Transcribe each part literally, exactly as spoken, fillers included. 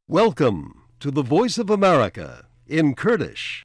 Welcome to the Voice of America in Kurdish.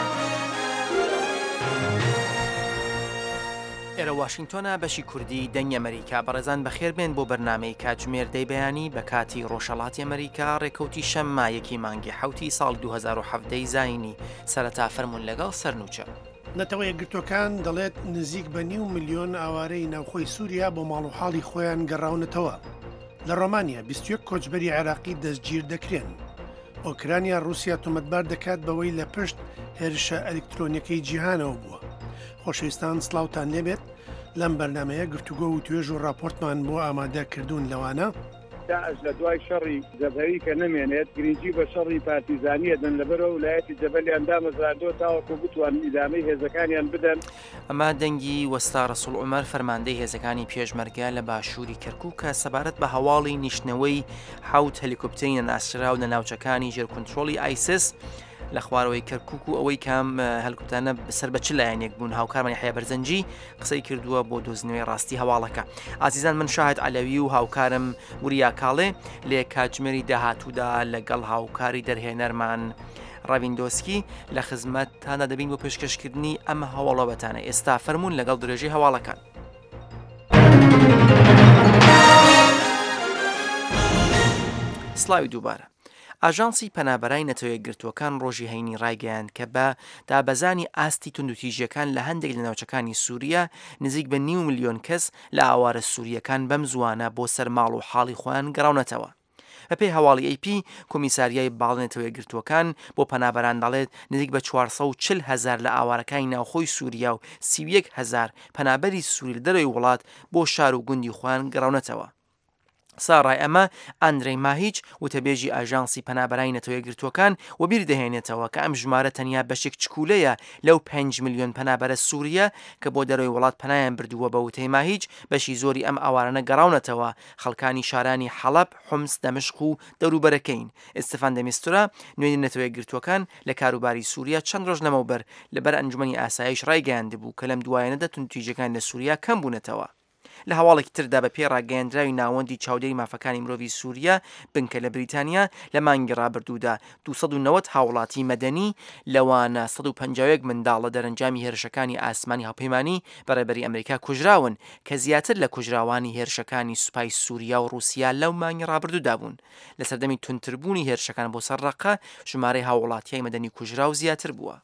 ئێرە واشنگتۆنە بەشی کوردی دەنگی ئەمریکا بەڕێزان بەخێربێن بۆ بەرنامەی کاتژمێر دەی بەیانی بە کاتی ڕۆژهەڵاتی ئەمریکا ڕێکەوتی شەمما یەکی مانگی حوتی ساڵ دوو هەزار و هەفت زاینی سەرەتا فەرمونون لەگەڵ سەرنووچە. نەتەوە یەکگرتوەکان دەڵێت نزیک بە نیو میلیۆن ئاوارەی ناوخۆی سووریا بۆ ماڵ و حاڵی خۆیان گەڕاونەتەوە. لە ڕۆمانیا بیست و یەک کۆچبەری عێراقی دەستگیر دەکرێن. ئۆکرانیا رووسیا تۆمەتبار دەکات بەوەی لە پشت هێرشە ئەلکترۆنیەکەی جیهانەوە بووە. خۆشەویستان سڵاوتان لێبێت لەم بەرنمەیە گفتوگۆ و توێژ و راپۆرتمان بۆ ئامادە کردوون لەوانە داعش لە دوای شەڕی جەبهەری کە نەمێنێت گرنگی بە شەڕی پارتیزانیە دەن لەبەرەوە ویلایەتی جەبەلیان دامەزراندۆ تاوەکو بتوان ئیدامەی هێزەکانیان بدەن. ئەمە دەنگی وەستا ڕەسوڵ عومەر فەرماندەی هێزەکانی پێشمەرگە لە باشووری کەرکووکە سەبارەت بە هەواڵی نیشتنەوەی حوت هەلیکۆپتەری نەناسراو لە ناوچەکانی ژێرکۆنتڕۆڵی ئایسس لە خوارەوەی کەرکووک و ئەوەی کام هەلکوپتانە سەر بە چ لایەنێک بوون. هاوکارمانی حیا بەرزەنجی قسەی کردووە بۆ دۆزنەوەی ڕاستی هەواڵەکە. ئازیزان من شاهد عەلەوی و هاوکارم وریا کاڵێ لێ کاتژمێری داهاتوودا لەگەڵ هاوکاری دەرهێنەرمان ڕاویندۆسکی لە خزمەتتانە دەبین بۆ پێشکەشکردنی ئەم هەواڵەوەتانە. ئێستا فەرمونون لەگەڵ درێژەی هەواڵەکان. سڵاوی دووبارە. ئاژانسی پەنابەرای نەتەوە یەکگرتووەکان ڕۆژی هەینی ڕایگەیاند کە بە دابەزانی ئاستی توندوتیژیەکان لە هەندێک لە ناوچەکانی سووریا نزیک بە نیو میلیۆن کەس لە ئاوارە سووریەکان بەم زوانە بۆ سەر ماڵ و حاڵی خۆیان گەڕاونەتەوە. بەپێی هەواڵی ئەی پی کۆمیساریای باڵێنێتەوە یەکگرتووەکان بۆ پەنابەران دەڵێت نزیک بە چوارسەد و چل هەزار لە ئاوارەکانی ناوخۆی سووریا و سی و یەک هەزار پەنابەری سووری لە دەرەوەی وڵات بۆ شار و گوندی خۆیان گەڕاونەتەوە. ساڕای ئەمە ئەندرەی ماهیچ وتەبێژی ئاژانسی پەنابەرای نەتەوە یەکگرتووەکان و بیر دەهێنێتەوە کە ئەم ژمارە تەنیا بەشێک چکولەیە لەو پێنج میلیۆن پەنابەرە سووریە کە بۆ دەرەوەی وڵات پەنایان بردووە. بە وتەی ماهیچ بەشی زۆری ئەم ئاوارانە گەڕاونەتەوە خەڵکانی شارانی حەڵەب، حومس، دەمشق و دەوروبەرەکەین. ئێستەفان دەمیستورا نوێنەری نەتەوە یەکگرتووەکان لە کاروباری سووریا چەند ڕۆژ لەمەوبەر لەبەر ئەنجومەنی ئاسایش ڕایگەیاندبوو کە لەم دوایەنەدا توندوتیژیەکان لە سووریا کەم بوونەتەوە. لە هەواڵێکی تردا بە پێ ڕاگەیاندراوی ناوەندی چاودێری مافەکانی مرۆڤی سووریا بنکە لە بریتانیا لە مانگی ڕابردوودا دووسەد و نەوەت هاوڵاتی مەدەنی لەوانە سەد و پەنجا و یەک منداڵ لە دەرەنجامی هێرشەکانی ئاسمانی هاوپەیمانی بەڕێبەری ئەمریکا کوژراون کە زیاتر لە کوژراوانی هێرشەکانی سوپای سووریا و رووسیا لەو مانگی ڕابردوودا بوون. لە سەردەمی تونتربوونی هێرشەکان بۆ سەر ڕەقە ژمارەی هاوڵاتیای مەدەنی کوژرا و زیاتر بووە.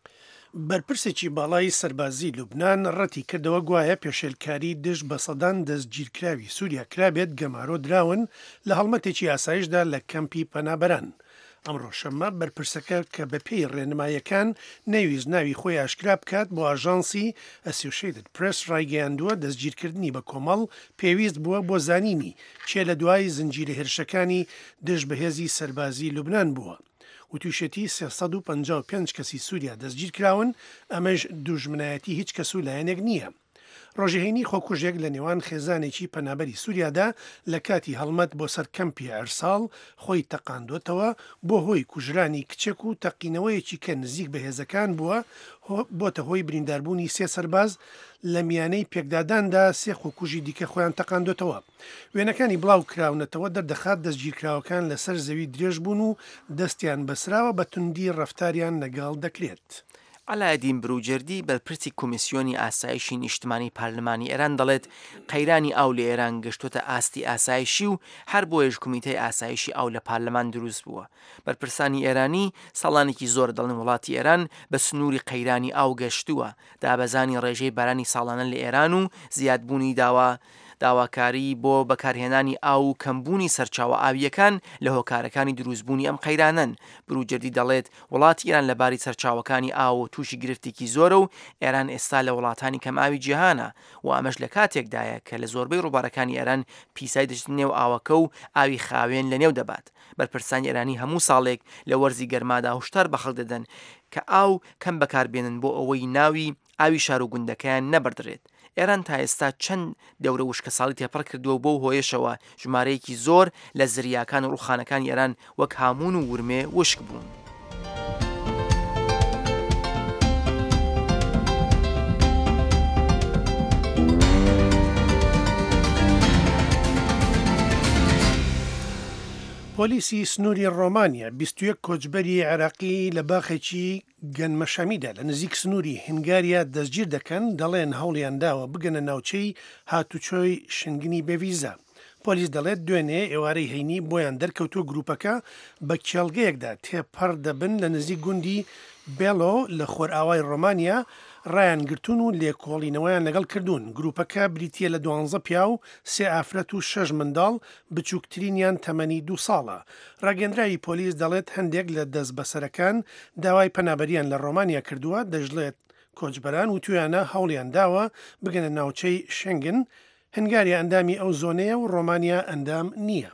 بەرپرسێکی باڵای سەربازی لوبنان ڕەتی کردەوە گوایە پێشێلکاری دژ بە سەدان دەستگیرکراوی سووریا کرابێت گەمارۆ دراون لە هەڵمەتێکی ئاسایشدا لە کەمپی پەنابەران. ئەمڕۆ شەممە بەرپرسەکە کە بە پێی ڕێنمایەکان نەویست ناوی خۆی ئاشکرا بکات بۆ ئاژانسی ئەسوسییتد پرس ڕایگەیاندووە دەستگیرکردنی بە کۆمەڵ پێویست بووە بۆ زانینی چێ لە دوای زنجیرە هێرشەکانی دژ بەهێزی سەربازی لوبنان بووە. و تووشەتی سێسەد و پەنجا و پێنج کەسی سووریا دەستگیر کراون. ئەمەش دوژمنایەتی هیچ کەس و لایەنێک نییە. ڕۆژهێنی خۆکوژێک لە نێوان خێزانێکی پەنابەری سووریادا لە کاتی هەڵمەت بۆ سەر کەمپی ئەرساڵ خۆی تەقاندوتەوە بۆ هۆی کوژرانی کچێک و تەقینەوەیەکی کە نزیک بە هێزەکان بووە بۆتە هۆی برینداربوونی سێ سەرباز لە میانەی پێکداداندا سێ خۆکوژی دیکە خۆیان تەقاندوتەوە. وێنەکانی بڵاو کراونەتەوە دەردەخات دەستگیرکراوەکان لەسەر زەوی درێژ بوون و دەستیان بەسراوە بە توندی ڕەفتاریان لەگەڵ دەکرێت. ئالایدین بروجردی بەرپرسی کۆمیسیۆنی ئاسایشی نیشتمانی پارلمانی ئێران دەڵێت قەیرانی ئاو لە ئێران گەشتوتە ئاستی ئاسایشی و هەر بۆیەش کۆمیتەی ئاسایشی ئاو لە پارلەمان دروست بووە. بەرپرسانی ئێرانی ساڵانێکی زۆر دەڵێن وڵاتی ئێران بە سنووری قەیرانی ئاو گەشتووە. دابەزانی ڕێژەی بارانی ساڵانە لە ئێران و زیادبوونی داوا داواکاری بۆ بەکارهێنانی ئاو و کەمبوونی سەرچاوە ئاویەکان لە هۆکارەکانی دروستبوونی ئەم قەیرانن. بروجردی دەڵێت وڵاتی ئێران لەباری سەرچاوەکانی ئاو و تووشی گرفتێکی زۆرە و ئێران ئێستا لە وڵاتانی کەم ئاوی جیهانە و ئەمەش لە کاتێکدایە کە لە زۆربەی ڕووبارەکانی ئێران پیسای دەچێت نێو ئاوەکە و ئاوی خاوێن لە نێو دەبات. بەرپرسانی ئێرانی هەموو ساڵێک لە وەرزی گەرمادا هشدار بە خەڵک دەدەن کە ئاو کەم بەکاربێنن بۆ ئەوەی ناوی ئاوی شار و گوندەکەیان نەبەردرێت. ئێران تا ئێستا چەند دەورە وشکە ساڵی تێپەڕ کردووە بۆ هۆیشەوە ژمارەیەکی زۆر لە زریاکان و ڕووخانەکانی ئێران وەک هامون و ورمێ وشک بوون. پۆلیسی سنووری ڕۆمانیا بیست و یەک کۆچبەری عێراقی لە باخێکی گەنمەشەمیدا لە نزیک سنووری هنگاریا دەستگیر دەکەن، دەڵێن هەوڵیان داوە بگەنە ناوچەی هاتوچۆی شنگنی بێویزە. پۆلیس دەڵێت دوێنێ ئێوارەی هەینی بۆیان دەرکەوتو گروپەکە بە کێڵگەیەکدا تێپەڕ دەبن لە نزیک گوندی بێلۆ لە خۆرئاوای ڕۆمانیا، ڕایان گرتوون و لێکۆڵینەوەیان لەگەڵ کردوون. گروپەکە بریتیە لە دوانزە پیا و سێ ئافرەت و شەش منداڵ، بچووکترینیان تەمەنی دو ساڵە. ڕاگەندراوی پۆلیس دەڵێت هەندێک لە دەست بەسەرەکان داوای پەنابەریان لە ڕۆمانیا کردووە، دەژڵێت کۆچبەران و تویانە هەوڵیان داوە بگەنە ناوچەی شنگن. هەنگاریە ئەندامی ئەو زۆنەیە و ڕۆمانیا ئەندام نییە.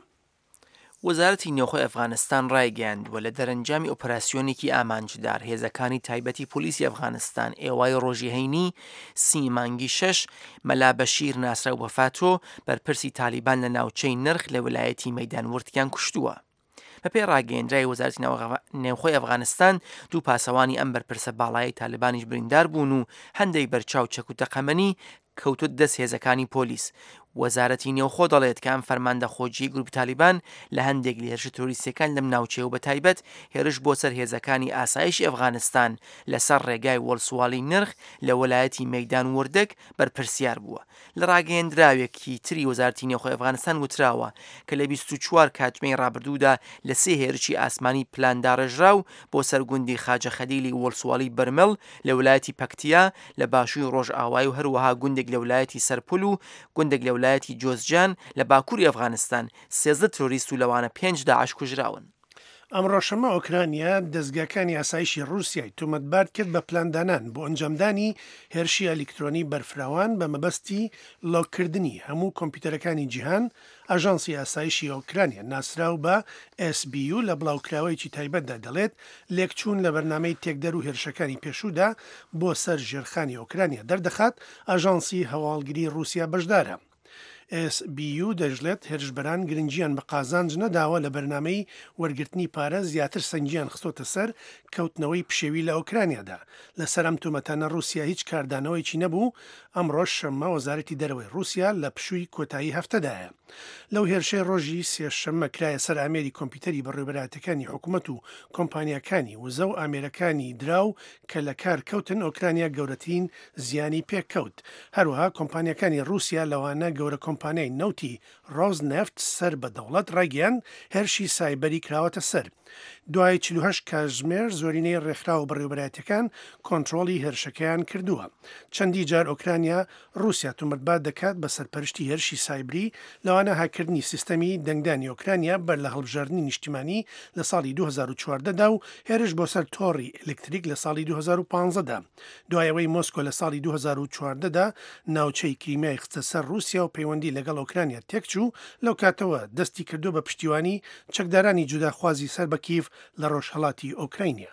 وەزارەتی نێوخۆی ئەفغانستان ڕایگەیاندووە لە دەرەنجامی ئۆپەراسیۆنێکی ئامانجدار هێزەکانی تایبەتی پۆلیسی ئەفغانستان ئێوای ڕۆژی هەینی سی مانگی شەش مەلا بەشیر ناسرا و وەفاتۆ بەرپرسی تالیبان لە ناوچەی نرخ لە ویلایەتی مەیدان وردیان کوشتووە. بەپێی ڕاگەیەندرای وەزارەتی نێوخۆی ئەفغانستان دوو پاسەوانی ئەم بەرپرسە باڵایی تالیبانیش بریندار بوون و هەندێک بەرچاو چەک و تەقەمەنی کەوتوت دەست هێزەکانی پۆلیس. وەزارەتی نێوخۆ دەڵێت کە ئەم فەرماندە خۆجی گروپی تالیبان لە هەندێک لە هێرشە تۆریستیەکان لەم ناوچەیە و بە تایبەت هێرش بۆ سەر هێزەکانی ئاسایشی ئەفغانستان لەسەر ڕێگای وەڵسواڵی نرخ لە وەلایەتی مەیدان وردەک بەرپرسیار بووە. لە ڕاگەیەندراوێکی تری وەزارەتی نێوخۆی ئەفغانستان وتراوە کە لە بیست و چوار کاتژمەی ڕابردوودا لە سێ هێرشی ئاسمانی پلانداڕژراو بۆ سەرگوندی خاجە خەدیلی وەڵسواڵی بەرمەڵ لە ویلایەتی پەکتیا لە باشووری ڕۆژئاوای و هەروەها گوندێک لە ویلایەتی سەرپل و گوندێک لە ویلایەتی جۆزجان لە باکووری ئەفغانستان سێزدە تۆریست و لەوانە پێنج داعش کوژراون. ئەمڕۆ شەمە ئۆکرانیا دەستگاکانی ئاسایشی رووسیای تۆمەتبار کرد بە پلاندانان بۆ ئەنجامدانی هێرشی ئەلیکترۆنی بەرفراوان بە مەبەستی لۆکردنی هەموو کۆمپیوتەرەکانی جیهان. ئاژانسی ئاسایشی ئۆکرانیا ناسراو بە ئێس بی یو لە بڵاوکراوەیەکی تایبەتدا دەڵێت لێکچوون لە بەرنامەی تێکدەر و هێرشەکانی پێشوودا بۆ سەر ژێرخانی ئۆکرانیا دەردەخات. ئاژانسی هەواڵگری رووسیا بەشدارە. ئێس بی یو دەژڵێت هێرشبەران گرنگیان بە قازانج نەداوە لە بەرنامەی وەرگرتنی پارە زیاتر سەنگیان خستۆتە سەر کەوتنەوەی پشێوی لە ئۆکرانیادا. لەسەر ئەم تۆمەتانە رووسیا هیچ کاردانەوەیکی نەبوو. ئەمڕۆژ شەممە وەزارەتی دەرەوەی رووسیا لە پشووی کۆتایی هەفتەدایە. لەو هێرشەی ڕۆژی سێشەممە کرایە سەر ئامێری کۆمپیوتەری بەڕێوەبەراتەکانی حکوومەت و کۆمپانیەکانی وزە و ئامێرەکانی دراو کە لە کار کەوتن ئۆکرانیا گەورەترین زیانی پێکەوت. هەروەها کۆمپانیەکانی رووسیا لەوانە گەورە کۆمپانیای نەوتی ڕۆز نەفت سەر بە دەوڵەت ڕاگەیان هێرشی سایبەری کراوەتە سەر. دوای چل و هەشت کاتژمێر زۆرینەی ڕێکخراو بەڕێوەبەراتەکان کۆنتترۆلی هێرشەکەیان کردووە. چەندی جار ئۆکرانیا رووسیا تومەتبار دەکات بە سەرپەرشتی هێرشی سایبری لەوانە هاکردنی سیستەمی دەنگدانی ئۆکرانیا بەر لە هەڵبژاردننی نیشتیمانی لە ساڵی دو هەزار و چواردەدا و هێرش بۆ سەر تۆڕی ئلکتریک لە ساڵی دو هەزار و پانزەدا. دوایەوەی مۆسکۆ لە ساڵی دو هەزار و چواردەدا ناوچەی کریمیای خستە سەر رووسیا و پەیوەندی لەگەڵ ئۆکرانیا تێکچوو، لەو کاتەوە دەستی کردو بە پشتیوانی چەکدارانی جوداخوازی سەر بە کیف لە ڕۆژهەڵاتی ئۆکراینیا.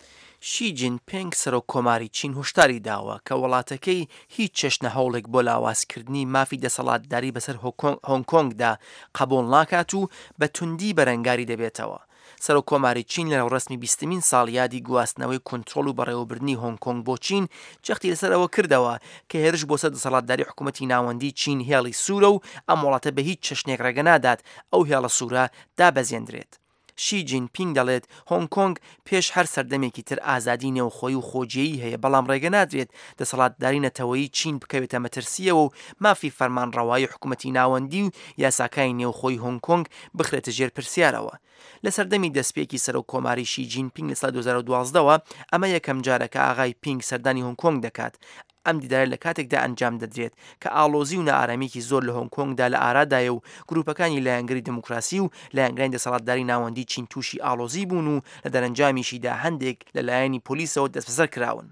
شی جینپینگ سەرۆک کۆماری چین هشداری داوە کە وڵاتەکەی هیچ چەشنە هەوڵێک بۆ لاوازکردنی مافی دەسەڵاتداری بەسەر هۆنگ کۆنگدا قبول ناکات و بە توندی بەرەنگاری دەبێتەوە. سەرۆک کۆماری چین لە ڕسمی بیستمین ساڵیادی گواستنەوەی کۆنتترۆل و بەڕێوەبردننی هۆنگ کۆنگ بۆ چین جەختی لەسەرەوە کردەوە کە هێرش بۆ سەر دەسەڵاتداری حکوومەتی ناوەندی چین هێڵی سوورە و ئەم وڵاتە بە هیچ چەشنێک ڕێگە نادات ئەو هێڵە سوورە دابەزێندرێت. شی جینپینگ دەڵێت هۆنگ کۆنگ پێش هەر سەردەمێکی تر ئازادی نێوخۆی و خۆجیایی هەیە، بەڵام ڕێگە نادرێت دەسەڵاتداری نەتەوەیی چین بکەوێتە مەترسیەوە و مافی فەرمانڕەوایی حکوومەتی ناوەندی و یاساکانی نێوخۆی هۆنگ کۆنگ بخرێتە ژێر پرسیارەوە. لە سەردەمی دەستپێکی سەرۆک کۆماری شی جینپینگ لە ساڵ دو هەزار و دوازدەوە ئەمە یەکەم جارەکە ئاغای پینگ سەردانی هۆنگ کۆنگ دەکات. ئەم دیدارە لە کاتێکدا ئەنجام دەدرێت کە ئاڵۆزی و نائارامێکی زۆر لە هۆنگ کۆنگدا لە ئارادایە و گروپەکانی لایەنگری دموکراسی و لایەنگرانی دەسەڵاتداری ناوەندی چین تووشی ئاڵۆزی بوون و لە دەرەنجامیشیدا هەندێک لە لایەنی پۆلیسەوە دەستبەسەر کراون.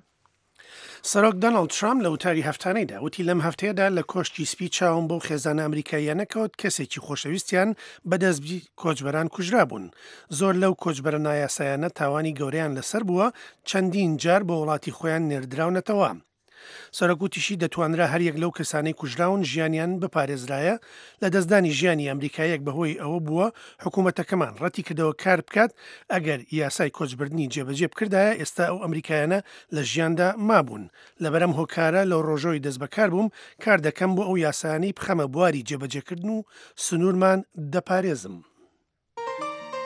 سەرۆک دۆناڵد ترامپ لە وتاری هەفتانەیدا وتی لەم هەفتەیەدا لە کۆشتی سپی چاوم بۆ خێزانە ئەمریکاییانەکەوت کەسێکی خۆشەویستیان بەدەستبی کۆچبەران کوژرا بوون. زۆر لەو کۆچبەرە نایاسایانە تاوانی گەورەیان لەسەر بووە، چەندین جار بۆ وڵاتی خۆیان نێردراونەتەوە. سەرۆکوتیشی دەتوانرا هەریەک لەو کەسانەی کوژراون ژیانیان بپارێزرایە. لە دەستدانی ژیانی ئەمریکایەک بەهۆی ئەوە بووە حکوومەتەکەمان ڕەتی کردەوە کار بکات ئەگەر یاسای کۆچبردننی جێبەجێ بکردایە ئێستا ئەو ئەمریکایانە لە ژیاندا مابوون. لەبەرەم هۆکارە لەو ڕۆژۆی دەست بەکار بووم کار دەکەم بۆ ئەو یاسانی بخەمە بواری جێبەجێکردن و سنوورمان دەپارێزم.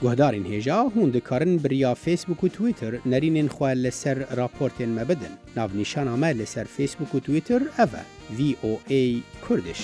گهدارین هێژا هون دikarin biriya Facebook û Twitter nerînên xwe li ser raportên me bidin. Navnîşana me li ser Facebook û Twitter ev e V O A Kurdish.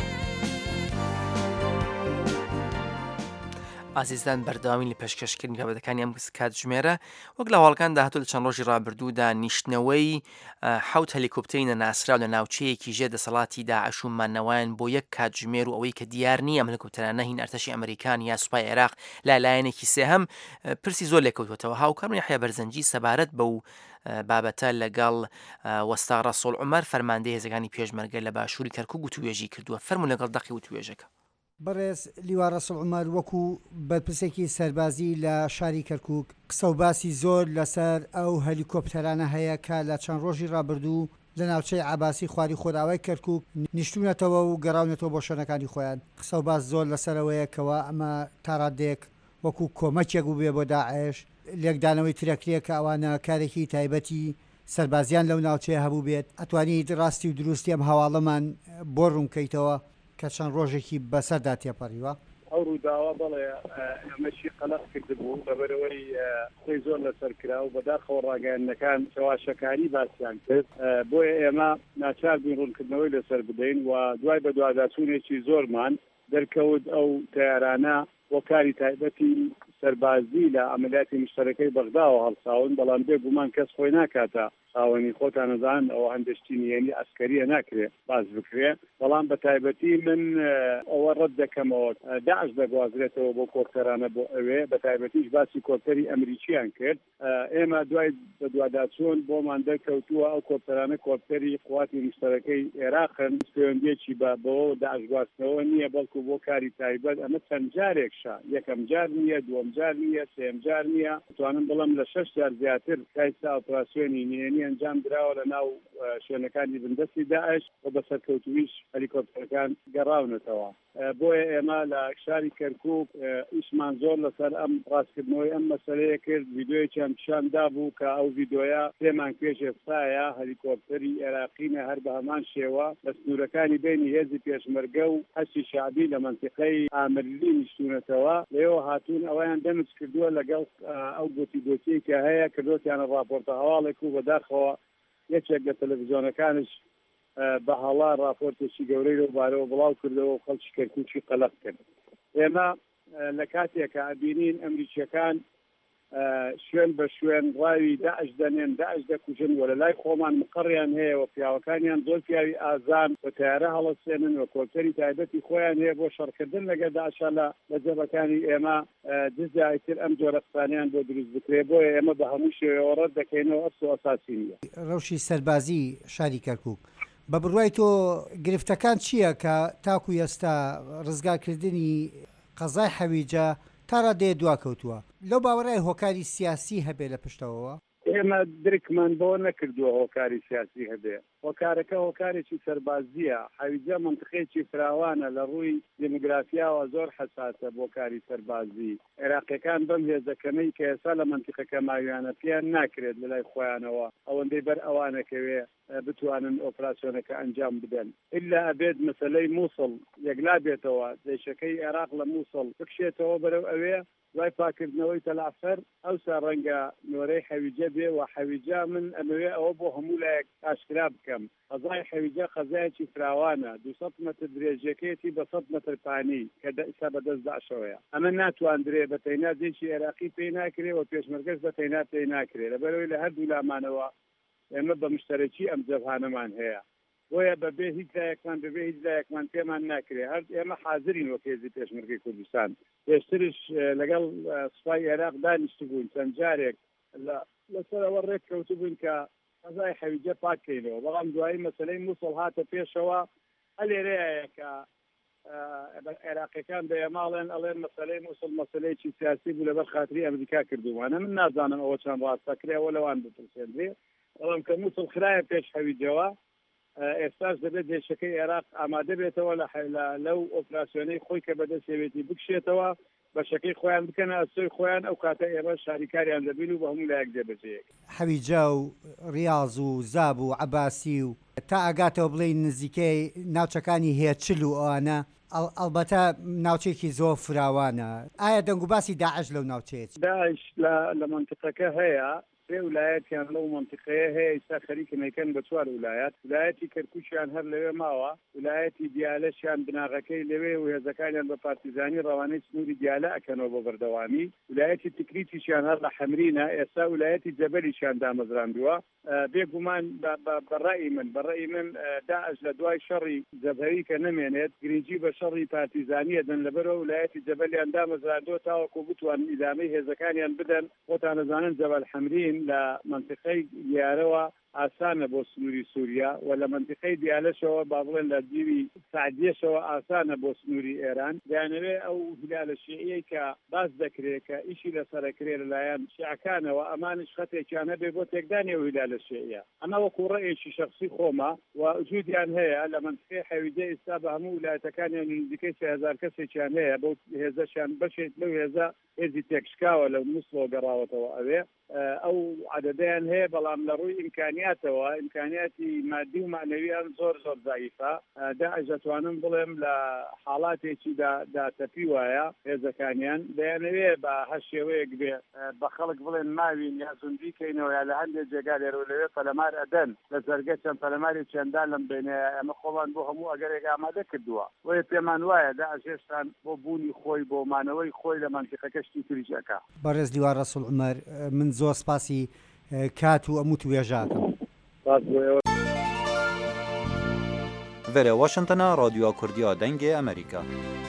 ئازیزدان بەردەوامی لە پێشکەشکردنی رابطەکانی ئەم کاتژمێرە وەک لە هەواڵەکان داهاتوو لە چەند ڕۆژی ڕابردوودا نیشتنەوەی حەوت هەلیکۆپتەری نەناسراو لە ناوچەیەکی ژێر دەسەڵاتی داعش و مانەوەیان بۆ یەک کاتژمێر و ئەوەی کە دیار نییە ئەم هەلیکۆپتەرانە هین ئەرتەشی ئەمریکان یا سوپای عێراق لایەنێکی سێهەم پرسی زۆر لێکەوتوەوە. هاوکارم یحیا بەرزەنجی سەبارەت بەو بابەتە لەگەڵ وەستا ڕەسوڵ عومەر فەرماندەی هێزەکانی پێشمەرگە لە باشووری کەرکووک و توێژی کردووە. فەرموو لەگەڵ دەقی و توێژەکە. بەڕێز لیوا ڕەسوڵ عومەر وەکو بەرپرسێکی سەربازی لە شاری کەرکووک قسە و باسی زۆر لەسەر ئەو هەلیکۆپتەرانە هەیە کە لە چەند ڕۆژی ڕابردوو لە ناوچەی عەباسی خواری خۆراوای کەرکووک نیشتونەتەوە و گەڕاونێتەوە بۆ شوێنەکانی خۆیان. قسە و باس زۆر لەسەرەوەیە کەوە ئەمە تاڕادێک وەکو کۆمەکێک بوو بێ بۆ داعش، لێکدانەوەی ترەکرێک کە ئەوانە کارێکی تایبەتی سەربازیان لەو ناوچەیە هەبوو بێت. ئەتوانیت ڕاستی و دروستی ئەم هەواڵەمان بۆ ڕوونکەیتەوە کە چەند ڕۆژێکی بەسەردا تێپەڕیوە؟ ئەو ڕووداوە بەڵێ ئەمەشی قەلق کردبوو بەبەرەوەی خۆی زۆر لەسەر کرا و بەداخەوە ڕاگەیاندنەکان چاواشەکاری باسییان کرد. بۆیە ئێمە ناچار بووین ڕوونکردنەوەی لەسەر بدەین و دوای بە دوواداچوونێکی زۆرمان دەرکەوت ئەو تەیارانە بۆ کاری تایبەتی سەربازی لە ئەمەلیاتی مشتەرەکەی بەغداوە هەڵساون، بەڵام بێگومان کەس خۆی ناکاتە خاوەنی خۆتان نەزان ئەوە هەندشتی نێنی ئەسکەریە ناکرێت باز بکرێ. بەڵام بە تایبەتی من ئەوە ڕەت دەکەمەوە داعش دەگوازرێتەوە بۆ کۆپتەرانە بۆ ئەوێ، بە تایبەتیش باسی کۆپتەری ئەمریکیان کرد. ئێمە دوای بە دوواداچوون بۆمان دەرکەوتووە ئەو کۆپتەرانە کۆپتەری قواتی مشتەرەکەی عێراقن، پەیوەندیەکی بە بۆ داعش گواستنەوە نییە بەڵکو بۆ کاری تایبەت. ئەمە چەند جارێکشە، یەکەم جار نییە، دووەم جار نییە، سێم جار نییە، توانم بڵم لە شەش جار زیاتر کایسا ئۆپراسیۆنی نهێنی ئەنجام دراوە لە ناو شوێنەکانی بندەستی داعش و بە سەرکەوتویش هەلیکۆپتەرەکان گەڕاونەتەوە. بۆیە ئێمە لە شاری کەرکووک ئیشمان زۆر لەسەر ئەم ڕاستکردنەوەی ئەم مەسەلەیە کرد. ڤیدۆیەکیان پیشاندا بوو کە ئەو ڤیدۆیە پێمان پێش ئێستایە هەلیکۆپتەری عێراقینە هەر بە هەمان شێوە لە سنوورەکانی بینی هێزی پێشمەرگە و هەشتی شعبی لە مەنتیقەی ئامرلی نیشتونەتەوە لێەوە هاتوون ئەویان دەمج کردووە لەگەڵ ئەو گوتی گوتیکە هەیە کردوتیانە ڕاپۆرتە هەواڵێک و بەداخەوە یەکێک لە تەلەڤیزیۆنەکانش بە هەڵا راپۆرتێکی گەورەی لەوبارەوە بڵاو کردەوە و خەڵکی کەرکووکی قەلق کرد. ئێمە لە کاتێکە ئەبینین ئەمریکیەکان شوێن بە شوێن ڕاوی داعش دەنێن، داعش دەکوژن و لە لای خۆمان مقڕیان هەیە و پیاوەکانیان زۆر پیاوی ئازان و تیارە هەڵەسێنن و کۆپتەری تایبەتی خۆیان هەیە بۆ شەڕکردن لەگەڵ داعشە لە جەبەکانی ئێمە دزایتر ئەم جۆرە قسانیان بۆ دروست بکرێ. بۆیە ئێمە بە هەموو شێوەیە ڕەت دەکەینەوە ئەفس و ئەساسی نییە. ڕەوشی سەربازی شاری کەرکووک بە بڕوای تۆ گرفتەکان چییە کە تاکو ئێستا ڕزگارکردنی قەزای حەویجە تا ڕادەیە دواکەوتووە؟ لەو باوەڕای هۆکاری سیاسی هەبێ لە پشتەوەوە؟ ئێمە درکمان بۆ نەکردووە هۆکاری سیاسی هەبێ. هۆکارەکە هۆکارێکی سەربازیە. حەویجە منتقەیەکی فراوانە لە ڕووی دموگرافیاوە زۆر حساسە بۆ کاری سەربازی. عێراقیەکان بەم هێزەکەمەی کە ئێستا لە منتیقەکە ماویانە پێیان ناکرێت لە لای خۆیانەوە ئەوەندەی بەر ئەوانەکەوێ بتوانن ئۆپراسیۆنەکە ئەنجام بدەن. ئللا ئەبێت مەسەلەی مووسڵ یەکلا بێتەوە، دێشەکەی عێراق لە مووسڵ بکشێتەوە بەرەو ئەوێ دوای پاکردنەوەی تەلافەر ئەوسا ڕەنگە نۆرەی حەویجە بێ و حەویجە من ئەمەوێ ئەوە بۆ هەموو لایەک ئاشکرا بکەم. قەزای حەویجە قەزایەکی فراوانە، دووسەد مەتر درێژەکەیەتی بە سەد مەتر پانی کە ئێستا بەدەست داعشەوەیە. ئەمە ناتواندرێ بە تەینا دێکی عێراقی پێی ناکرێ و پێشمەرگەش بە تەینا پێی ناکرێ. لەبەرەوەی لە هەردوو لامانەوە ئێمە بە مشتەرەکی ئەم جەبهانەمان هەیە. بۆیە بەبێ هیچ لایەکمان بەبێ هیچ لایەکمان پێمان ناکرێ. هەر ئێمە حاضرین وەک هێزی پێشمەرگەی کوردستان. پێشترش لەگەڵ سوپای عێراق دانیشت بووین چەند جارێک لەسەرەوە ڕێک کەوتو بووین کە قەزای حەویجە پاکەینەوە، بەڵام دوایی مەسەلەی مووسڵ هاتە پێشەوە. هەلێرەیە کە عێراقیەکان بە ئێماڵێن ئەڵێن مەسەلەی مووسڵ مەسەلەیەکی سیاسی بوو لەبەر خاتری ئەمریکا کردووانە. من نازانم ئەوە چەند ڕاستەکرێەوە لەوان بپرسێنرێ، بەڵام کە مووسڵ خرایە پێش حەویجەوە ئێستاش دەبێت دێشەکەی عێراق ئامادە بێتەوە لەو ئۆپراسیۆنەی خۆی کە بەدەستێوێتی بکشێتەوە بەشەکەی خۆیان بکەنە ئەسۆی خۆیان، ئەو کاتە ئێمە شاریکاریان دەبین و بە هەموو لایەک دێبەجەیەک. حەویجە و ڕیاض و زاب و عەباسی و تا ئاگاتەوە بڵێ نزیکەی ناوچەکانی هەیە چل و ئەوانە ئەڵبەتە ناوچێکی زۆر فراوانە. ئایا دەنگ و باسی داعش لەو ناوچەیە؟ داعش لە منطقەکە هەیە، سێ ویلایەتیان لەو منطقەیە هەیە، ئێستا خەریکەکەن بە چوار ویلایەت. ویلایەتی کەرکووکیان هەر لەوێ ماوە، ویلایەتی دیالەشیان بناغەکەی لەوێ و هێزەکانیان بە پارتیزانی ڕەوانەی سنووری دیالە ئەکەنەوە بە بەردەوامی. ویلایەتی تکریتیشیان هەر لە حەمرینە، ئێستا ویلایەتی جەبەلیشیان دامەزراندووە. بێگومان بەڕای من بەڕای من داعش لە دوای شەڕی جەبهەری کە نەمێنێت گرنگی بە شەڕی پارتیزانیە دەن، لەبەرەوە ویلایەتی جەبەلیان دامەزراندووە تاوەکو بتوان ئیدامەی هێزەکانیان بدەن. خۆتان دەزانن جەبەل حەمرین لە منطقەی دیارەوە ئاسانە بۆ سنووری سووریا و لە منطقەی دیالەشەوە با بڵێن لە دیوی سعدیەشەوە ئاسانە بۆ سنووری ئێران. دەیانەوێ ئەو هیلالە شیعیەی کە باس دەکرێت کە ئیشی لەسەرەکرێ لەلایەن شیعەکانەوە، ئەمانش خەتێکیان هەبێ بۆ تێکدانی ئەو هیلالە شیعیە. ئەمە وەکو ڕێیەکی شەخسی خۆمە و وجودیان هەیە لە منطقەی حەویدە. ئێستا بە هەموو ویلایەتەکانیان نزیکەی سێ هەزار کەسێکیان هەیە، بەو هێزەشیان بەشێک لەو هێزە هێزی تێکشکاوە لە موسڵەوە گەڕاوەتەوە. ئەوێ ئەو عەدەدەیان هەیە، بەڵام لە ڕووی ئیمکانیاتەوە ئیمکانیاتی مادی و معنەویان زۆر زۆر ضعیفە. داعش دەتوانم بڵێم لە حاڵاتێکی داتەپی وایە هێزەکانیان دەیانەوێ بە هەر شێوەیەک بێ بە خەڵک بڵێن ماوین یا زوندی کەینەوە یا لە هەندێک جێگا لێرە لەوێ پەلەمار ئەدەن لە جەرگە چەند پەلەماری چەندان لەم بینێ ئەمە خۆمان بۆ هەموو ئەگەرێک ئامادە کردووە. وەیە پێمان وایە داعش هێشتان بۆ بوونی خۆی بۆ مانەوەی خۆی لە منطقەکە شتی تریشەکە. بەڕێز لیوان ڕەسوول عومەر، من زۆر سپاسی کات و ئەموت وێژاکەم. Vere Washingtona Radyoya Kurdiya Dengê Amerîka.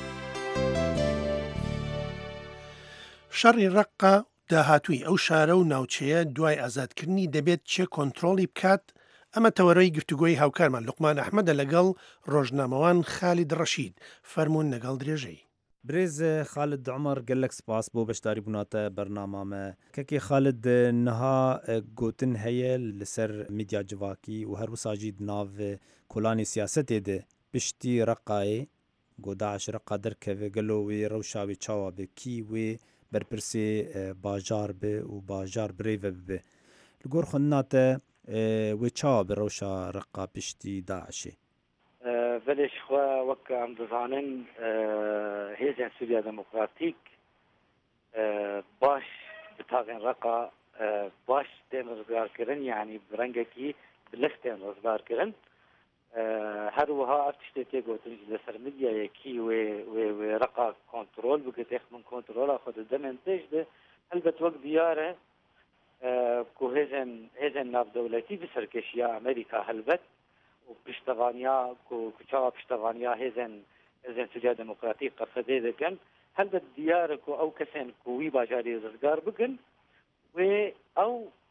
شەڕی ڕەقا داهاتووی ئەو شارە و ناوچەیە دوای ئازادکردنی دەبێت چێ کۆنتترۆلی بکات. ئەمە تەوەرەی گفتوگۆی هاوکارمان لوقمان ئەحمەدە لەگەڵ ڕۆژنامەوان خالید ڕەشید. فەرموون لەگەڵ درێژەی. برێز خالد عمر gelek spas بۆ بەشداری بووناتە بەرنامامە. کەکێ خالد نەها گوتن هەیە لەسەر میدیا civakî û her wisa jî di nav kolanê siyasetê de piştî Reqayê got Daeş Reqa derkeve gelo wê rewşa wê çawa be kî wê berpirsê bajar be û bajar birêve bibe. Li gor xwe te wê çawa bi rewşa Reqa piştî Daişê. Velêş xwe wek em dizanin hêzên Sûriya Demokratîk baş bi tavên Reqa baş tên rizgarkirin, yanî bi rengekî bi listên rizgarkirin. Her wiha ev tiştê tê gotin ji li ser medyayekî wê wê wê Reqa kontrol bike texmin kontrola xwe di demên pêş de helbet wek diyar e ku hêzên hêzên navdewletî bi serkeşiya Amerîka helbet û piştevaniya ku çawa piştevaniya hêzên hêzên Sûriya Demokratîk qefedê dikin, helbet diyar e ku ew kesên ku wî bajarî rizgar bikin wê ew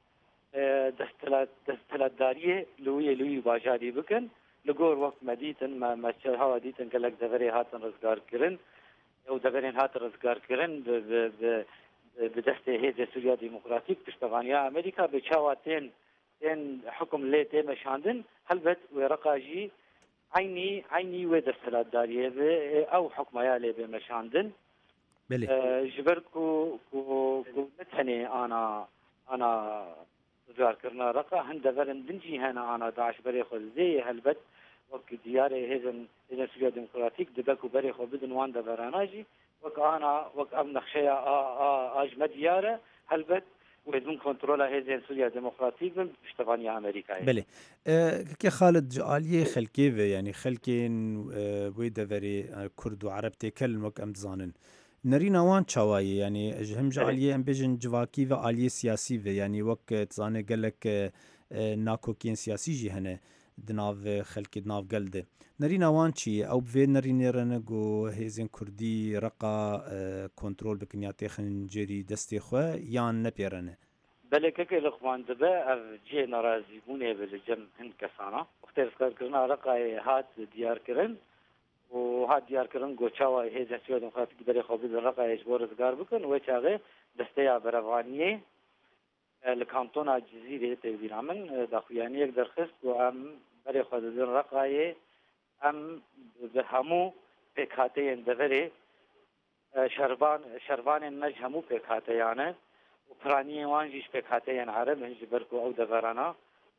desthilatdariyê li wî li wî bajarî bikin. Li gor wek me dîtin me hawa dîtin gelek deverê hatin rizgarkirin ew deverên hatin rizgarkirin bi destê hêzê Sûriya Demokratîk piştevaniya Amerîka bi çawa tên tên hukm lê tê meşandin, helbet wê Reqa jî aynî aynî wê desthilatdariyê ve ew hukmaya lê bê meşandin. Ji ber ku ku ku ne tenê ana ana rizgarkirina Reqa hin deverin din jî hene ana Daeş berê xwe zêyê helbet wek diyarê hêzên hêzên Sûriya Demokratîk dibe ku berê xwe bidin wan deverana jî wek ana wek ev nexşeya a ji me diyar e helbet ويدون كنترولا هذين سوريا ديمقراطيك من بشتغانيا أمريكا. بله. كي خالد جعالية خلكي يعني خلكين ويدفري كرد وعرب تكلمك أم تزانن. نرينا وان شواي يعني هم جعالية أم بيجن جواكي وعالية سياسي يعني وقت تزانه قالك ناكوكين سياسي جي هنا دناف خلكي دناف قلده. نرينا وان شي أو بفيد نرينا رنقو هيزين كردي رقا كنترول بكنياتي خنجري دستي خواه يان نبيرنه. بله كاكي لخوان دبا اف جي نرازي بونه بالجم هند كسانا اختار فكار كرنا رقا هات ديار كرن و هات ديار كرن گو چاوا هيزن سويا دمخاتي بري خوبي رقا اجبور رزگار بكن و چاغي دستيا بروانيه لكانتونا جزيره تبيرامن داخوياني يك درخست و ام بري خود رقا ام بهمو پکاتين دوري شربان شربان نج همو پکاتيانه و پراني وان جيش پکاتين عرب هنج بركو او دفرانا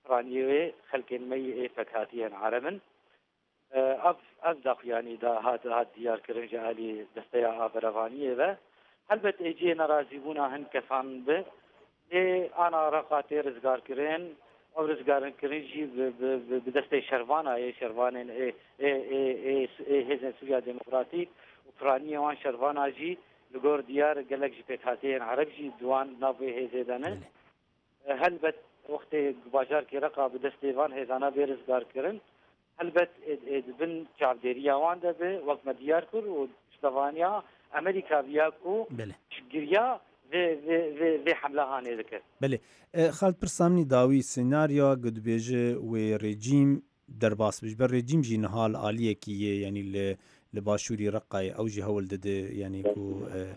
فرانيوي خلقين مي فكاتيا عرمن اف اف داخياني دا هات هات ديار كرنج علي دستيا ابرفانيه به هلبت اجي نرازيبونا هن كفان به انا رقاتي رزقار كرين او رزقار كرنجي بدستي شرفانا اي شرفانين اي اي اي هزن سوريا ديمقراطيك وفرانيه وان شرفانا جي لغور ديار قالك جي بيتاتين عرب جي دوان نافي هزيدانه هلبت وقت باجار کی رقا به دستیوان هزانه بیرز دار کرن البته بن چاودریا وانده به وقت مدیار کر و اشتوانیا امریکا بیا کو شگریا و و و حمله هانه ذکر بله خالد پرسامنی داوی سناریو قد بیجه و رژیم در باس بج بر رژیم جی نهال عالیه کیه یعنی ل لباشوری رقای او جی هول دده یعنی کو